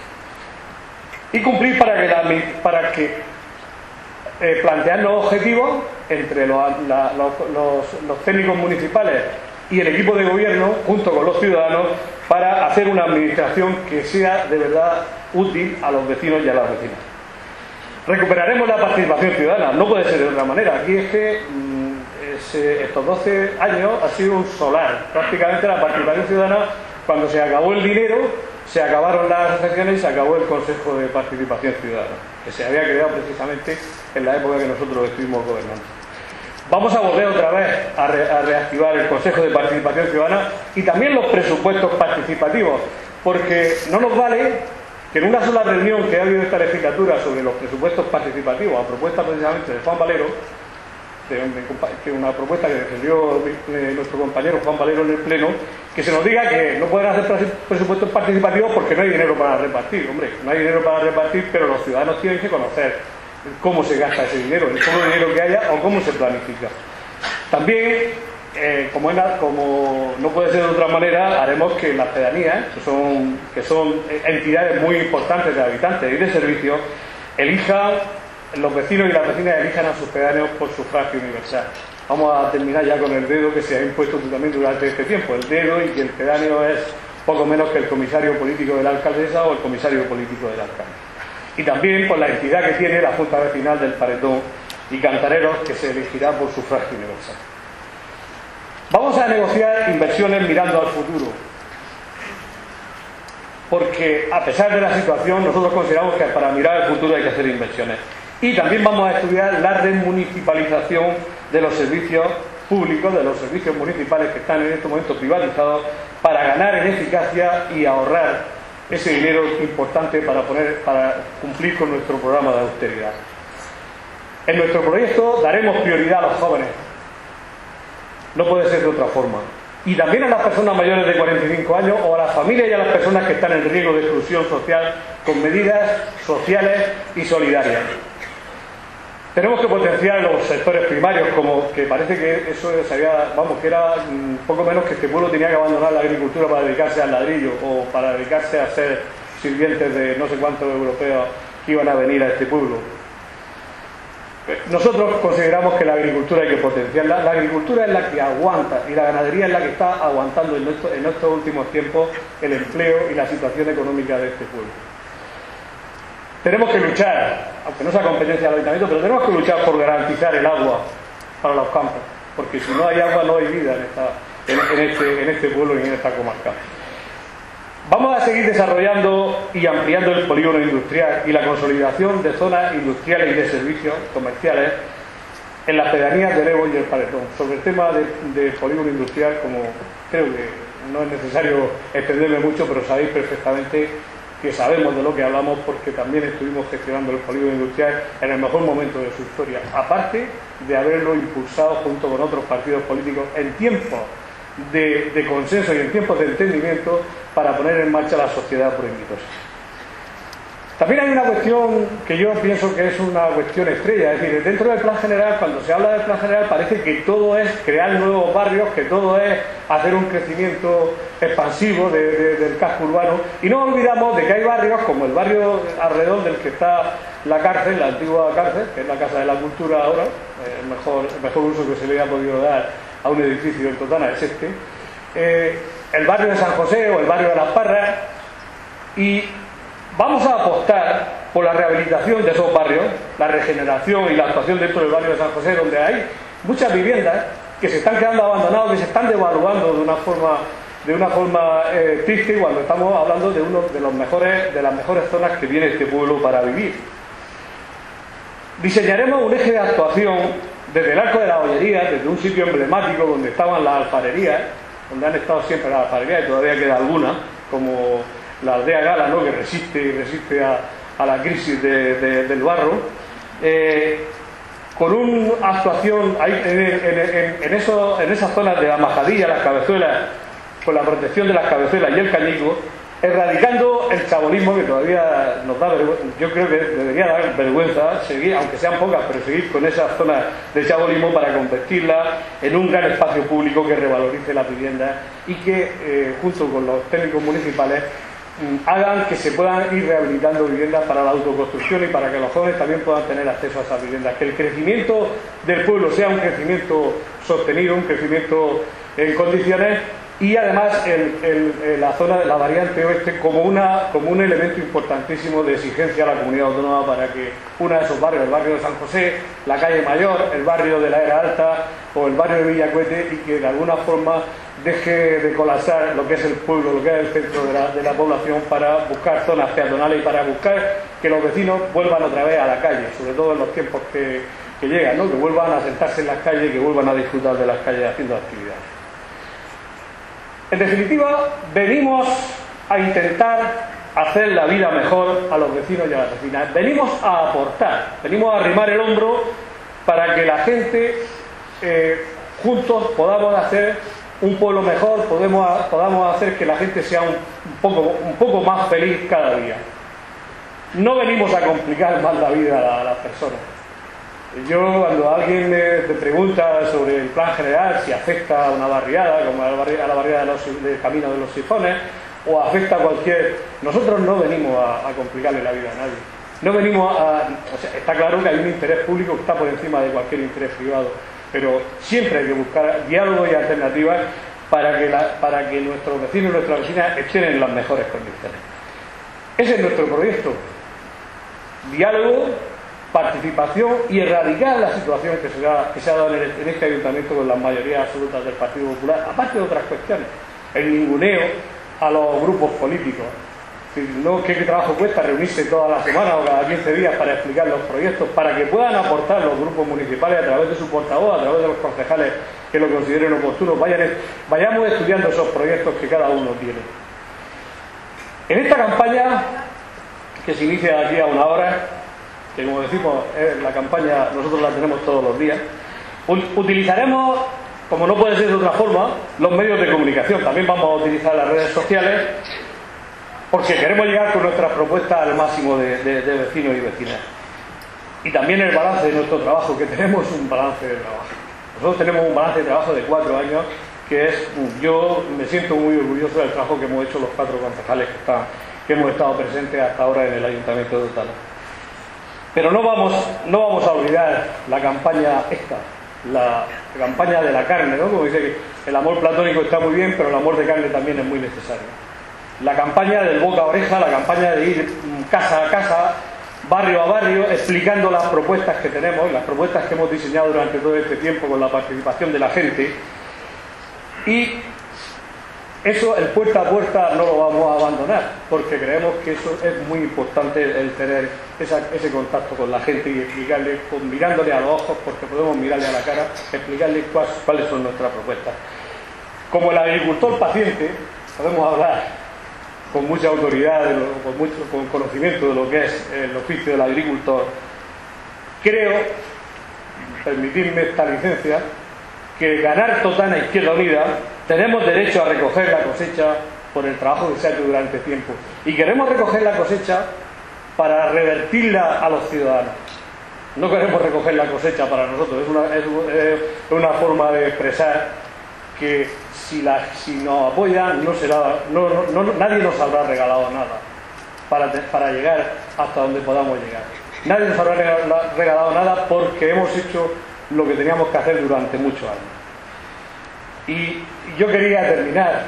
y cumplir para que, la, para que eh, plantearnos objetivos entre los, la, los, los, los técnicos municipales y el equipo de gobierno, junto con los ciudadanos, para hacer una administración que sea de verdad útil a los vecinos y a las vecinas. Recuperaremos la participación ciudadana, no puede ser de otra manera. Aquí es que mmm, es, estos doce años ha sido un solar. Prácticamente la participación ciudadana, cuando se acabó el dinero, se acabaron las asociaciones y se acabó el Consejo de Participación Ciudadana, que se había creado precisamente en la época que nosotros estuvimos gobernando. Vamos a volver otra vez a, re, a reactivar el Consejo de Participación Ciudadana y también los presupuestos participativos, porque no nos vale que en una sola reunión que ha habido esta legislatura sobre los presupuestos participativos, a propuesta precisamente de Juan Valero, de, de, que una propuesta que defendió eh, nuestro compañero Juan Valero en el Pleno, que se nos diga que no pueden hacer presupuestos participativos porque no hay dinero para repartir. Hombre, no hay dinero para repartir, pero los ciudadanos tienen que conocer cómo se gasta ese dinero, el poco dinero que haya o cómo se planifica. También, eh, como, en la, como no puede ser de otra manera, haremos que las pedanías, que son, que son entidades muy importantes de habitantes y de servicios, elijan, los vecinos y las vecinas elijan a sus pedáneos por sufragio universal. Vamos a terminar ya con el dedo que se ha impuesto también durante este tiempo, el dedo, y que el pedáneo es poco menos que el comisario político de la alcaldesa o el comisario político del alcalde. Y también por la entidad que tiene la Junta Vecinal del Paredón y Cantareros, que se elegirá por sufragio universal. Vamos a negociar inversiones mirando al futuro, porque a pesar de la situación nosotros consideramos que para mirar al futuro hay que hacer inversiones. Y también vamos a estudiar la remunicipalización de los servicios públicos, de los servicios municipales que están en este momento privatizados, para ganar en eficacia y ahorrar ese dinero importante para, poner, para cumplir con nuestro programa de austeridad. En nuestro proyecto daremos prioridad a los jóvenes. No puede ser de otra forma. Y también a las personas mayores de cuarenta y cinco años o a las familias y a las personas que están en riesgo de exclusión social con medidas sociales y solidarias. Tenemos que potenciar los sectores primarios, como que parece que eso se había, vamos, que era un poco menos que este pueblo tenía que abandonar la agricultura para dedicarse al ladrillo o para dedicarse a ser sirvientes de no sé cuántos europeos que iban a venir a este pueblo. Nosotros consideramos que la agricultura hay que potenciarla. La agricultura es la que aguanta y la ganadería es la que está aguantando en, nuestro, en estos últimos tiempos el empleo y la situación económica de este pueblo. Tenemos que luchar, aunque no sea competencia del ayuntamiento, pero tenemos que luchar por garantizar el agua para los campos, porque si no hay agua no hay vida en, esta, en, en, este, en este pueblo y en esta comarca. Vamos a seguir desarrollando y ampliando el polígono industrial y la consolidación de zonas industriales y de servicios comerciales en las pedanías de Levo y el Paredón. Sobre el tema del de polígono industrial, como creo que no es necesario extenderme mucho, pero sabéis perfectamente que sabemos de lo que hablamos porque también estuvimos gestionando el polígono industrial en el mejor momento de su historia, aparte de haberlo impulsado junto con otros partidos políticos en tiempos de, de consenso y en tiempos de entendimiento para poner en marcha la sociedad prohibitosa. También hay una cuestión que yo pienso que es una cuestión estrella, es decir, dentro del plan general, cuando se habla del plan general parece que todo es crear nuevos barrios, que todo es hacer un crecimiento expansivo de, de, del casco urbano, y no olvidamos de que hay barrios como el barrio alrededor del que está la cárcel, la antigua cárcel, que es la Casa de la Cultura ahora, el mejor, el mejor uso que se le ha podido dar a un edificio en Totana es este, eh, el barrio de San José o el barrio de Las Parras, y vamos a apostar por la rehabilitación de esos barrios, la regeneración y la actuación dentro del barrio de San José, donde hay muchas viviendas que se están quedando abandonadas, que se están devaluando de una forma, de una forma eh, triste, cuando estamos hablando de uno de los mejores, de las mejores zonas que tiene este pueblo para vivir. Diseñaremos un eje de actuación desde el Arco de la Bollería, desde un sitio emblemático donde estaban las alfarerías, donde han estado siempre las alfarerías y todavía queda alguna, como la aldea Gala, ¿no?, que resiste, resiste a, a la crisis de, de, del barro, eh, con una actuación ahí, en, en, en, en, eso, en esas zonas de la majadilla, las cabezuelas, con la protección de las cabezuelas y el cañico, erradicando el chabolismo, que todavía nos da vergüenza. Yo creo que debería dar vergüenza seguir, aunque sean pocas, pero seguir con esa zona de chabolismo para convertirla en un gran espacio público que revalorice las viviendas y que, eh, junto con los técnicos municipales, hagan que se puedan ir rehabilitando viviendas para la autoconstrucción y para que los jóvenes también puedan tener acceso a esas viviendas. Que el crecimiento del pueblo sea un crecimiento sostenido, un crecimiento en condiciones, y además el, el, la zona de la variante oeste como, una, como un elemento importantísimo de exigencia a la comunidad autónoma para que uno de esos barrios, el barrio de San José, la calle Mayor, el barrio de la Era Alta o el barrio de Villacuete, y que de alguna forma deje de colapsar lo que es el pueblo, lo que es el centro de la, de la población, para buscar zonas peatonales y para buscar que los vecinos vuelvan otra vez a la calle, sobre todo en los tiempos que, que llegan, ¿no? Que vuelvan a sentarse en las calles y que vuelvan a disfrutar de las calles haciendo actividades. En definitiva, venimos a intentar hacer la vida mejor a los vecinos y a las vecinas. Venimos a aportar, venimos a arrimar el hombro para que la gente, eh, juntos, podamos hacer un pueblo mejor, podemos, podamos hacer que la gente sea un, un, poco, un poco más feliz cada día. No venimos a complicar más la vida a las personas. Yo, cuando alguien me, me pregunta sobre el plan general, si afecta a una barriada, como a la barriada, a la barriada de los, del Camino de los Sifones, o afecta a cualquier... Nosotros no venimos a, a complicarle la vida a nadie. No venimos a... O sea, está claro que hay un interés público que está por encima de cualquier interés privado, pero siempre hay que buscar diálogo y alternativas para que, la, para que nuestros vecinos y nuestras vecinas estén en las mejores condiciones. Ese es nuestro proyecto. Diálogo, participación y erradicar la situación que se, da, que se ha dado en, el, en este ayuntamiento con las mayorías absolutas del Partido Popular, aparte de otras cuestiones, el ninguneo a los grupos políticos. No, ¿qué, qué trabajo cuesta reunirse toda la semana o cada quince días para explicar los proyectos, para que puedan aportar los grupos municipales a través de su portavoz, a través de los concejales que lo consideren oportuno? Vayan, vayamos estudiando esos proyectos que cada uno tiene. En esta campaña, que se inicia de aquí a una hora, que como decimos, es la campaña, nosotros la tenemos todos los días, utilizaremos, como no puede ser de otra forma, los medios de comunicación. También vamos a utilizar las redes sociales, porque queremos llegar con nuestras propuestas al máximo de, de, de vecinos y vecinas. Y también el balance de nuestro trabajo, que tenemos un balance de trabajo. Nosotros tenemos un balance de trabajo de cuatro años, que es, yo me siento muy orgulloso del trabajo que hemos hecho los cuatro concejales que, están, que hemos estado presentes hasta ahora en el Ayuntamiento de Otana. Pero no vamos, no vamos a olvidar la campaña esta, la, la campaña de la carne, ¿no? Como dice que el amor platónico está muy bien, pero el amor de carne también es muy necesario. La campaña del boca a oreja, la campaña de ir casa a casa, barrio a barrio, explicando las propuestas que tenemos, las propuestas que hemos diseñado durante todo este tiempo con la participación de la gente. Y eso, el puerta a puerta, no lo vamos a abandonar, porque creemos que eso es muy importante, el tener esa, ese contacto con la gente y explicarle, pues, mirándole a los ojos, porque podemos mirarle a la cara, explicarle cuáles, cuáles son nuestras propuestas. Como el agricultor paciente, podemos hablar con mucha autoridad, con mucho con conocimiento de lo que es el oficio del agricultor. Creo, permitidme esta licencia, que ganar Totana Izquierda Unida tenemos derecho a recoger la cosecha por el trabajo que se ha hecho durante tiempo, y queremos recoger la cosecha para revertirla a los ciudadanos. No queremos recoger la cosecha para nosotros, es una, es, es una forma de expresar que si, la, si nos apoyan no será, no, no, no, nadie nos habrá regalado nada para, para llegar hasta donde podamos llegar. Nadie nos habrá regalado nada, porque hemos hecho lo que teníamos que hacer durante muchos años. Y yo quería terminar,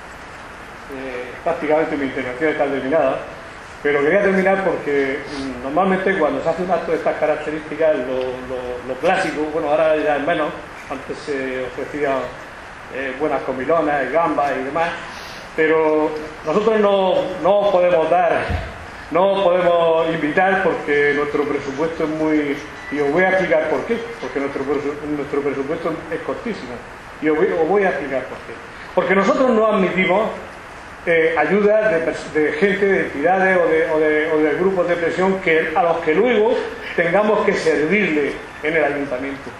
eh, prácticamente mi intervención está terminada, pero quería terminar porque mmm, normalmente cuando se hace un acto de estas características, lo, lo, lo clásico, bueno, ahora ya es menos, antes se ofrecían eh, buenas comilonas, gambas y demás, pero nosotros no, no podemos dar, no podemos invitar, porque nuestro presupuesto es muy... Y os voy a explicar por qué, porque nuestro, nuestro presupuesto es cortísimo. Y os voy, os voy a explicar por qué. Porque nosotros no admitimos eh, ayudas de, de gente, de entidades o de, o, de, o de grupos de presión que, a los que luego tengamos que servirle en el ayuntamiento.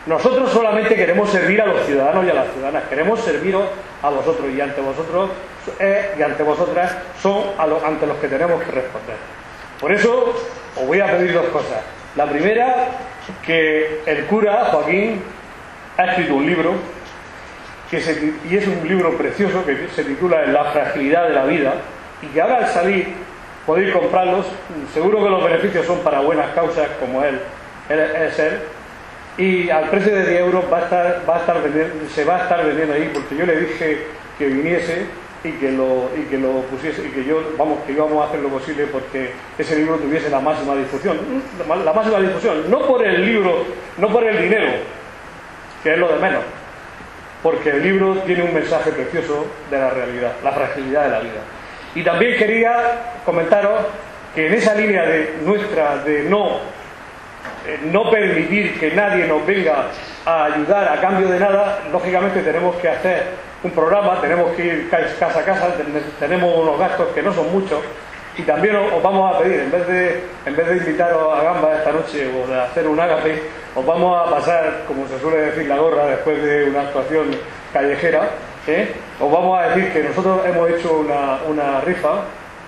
Nosotros solamente queremos servir a los ciudadanos y a las ciudadanas, queremos serviros a vosotros, y ante vosotros eh, y ante vosotras son a lo, ante los que tenemos que responder. Por eso os voy a pedir dos cosas. La primera, que el cura Joaquín ha escrito un libro que se, y es un libro precioso que se titula La fragilidad de la vida, y que ahora al salir podéis comprarlos. Seguro que los beneficios son para buenas causas, como él, él es él, y al precio de diez euros va a estar, va a estar vendiendo, se va a estar vendiendo ahí, porque yo le dije que viniese y que lo y que lo pusiese, y que yo vamos que íbamos a hacer lo posible porque ese libro tuviese la máxima difusión, la máxima difusión, no por el libro, no por el dinero, que es lo de menos, porque el libro tiene un mensaje precioso de la realidad, la fragilidad de la vida. Y también quería comentaros que en esa línea de nuestra de no eh, no permitir que nadie nos venga a ayudar a cambio de nada, lógicamente tenemos que hacer un programa, tenemos que ir casa a casa, tenemos unos gastos que no son muchos, y también os vamos a pedir, en vez de en vez de invitaros a gamba esta noche o de hacer un ágape, os vamos a pasar, como se suele decir, la gorra después de una actuación callejera, ¿eh? Os vamos a decir que nosotros hemos hecho una, una rifa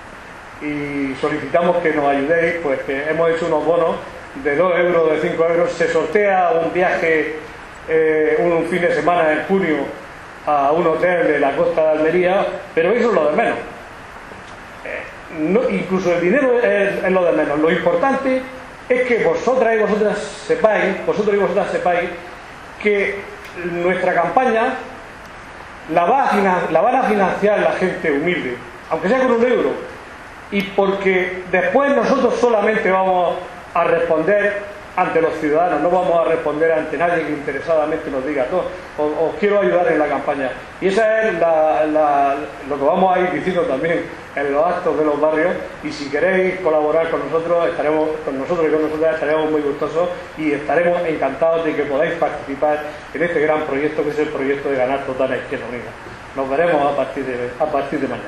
y solicitamos que nos ayudéis, pues que hemos hecho unos bonos de dos euros, de cinco euros, se sortea un viaje, eh, un fin de semana en junio a un hotel de la costa de Almería, pero eso es lo de menos. Eh, no, incluso el dinero es, es lo de menos. Lo importante es que vosotras y vosotras sepáis, vosotros y vosotras sepáis que nuestra campaña la, va a la van a financiar la gente humilde, aunque sea con un euro, y porque después nosotros solamente vamos a responder ante los ciudadanos, no vamos a responder ante nadie que interesadamente nos diga todo, os, os quiero ayudar en la campaña. Y esa es la, la, lo que vamos a ir diciendo también en los actos de los barrios, y si queréis colaborar con nosotros, estaremos con nosotros y con nosotras estaremos muy gustosos y estaremos encantados de que podáis participar en este gran proyecto que es el proyecto de Ganar Totana Izquierda Unida. Nos veremos a partir de, a partir de mañana.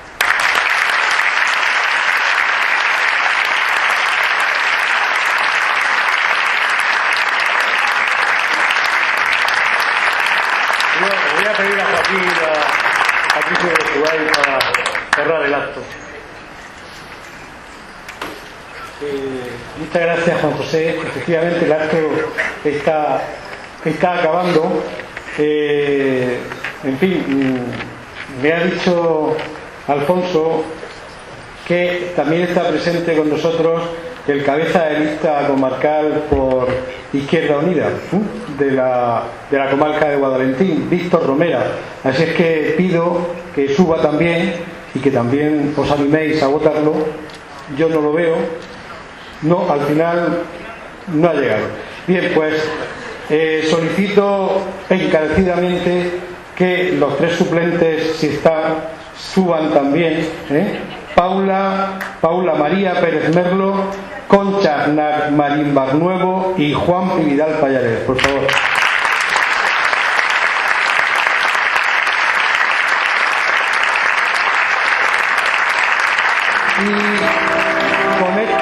Voy a pedir a Joaquín, a Patricio de Tubay para cerrar el acto. Eh, muchas gracias, Juan José. Efectivamente, el acto está, está acabando. Eh, en fin, me ha dicho Alfonso que también está presente con nosotros el cabeza de lista comarcal por Izquierda Unida, ¿eh? de, la, de la comarca de Guadalentín, Víctor Romera. Así es que pido que suba también y que también os animéis a votarlo. Yo no lo veo. No, al final no ha llegado. Bien, pues eh, solicito encarecidamente que los tres suplentes, si están, suban también. ¿eh? Paula, Paula María Pérez Merlo, Concha Marín Barnuevo y Juan Vidal Pallares, por favor. Y con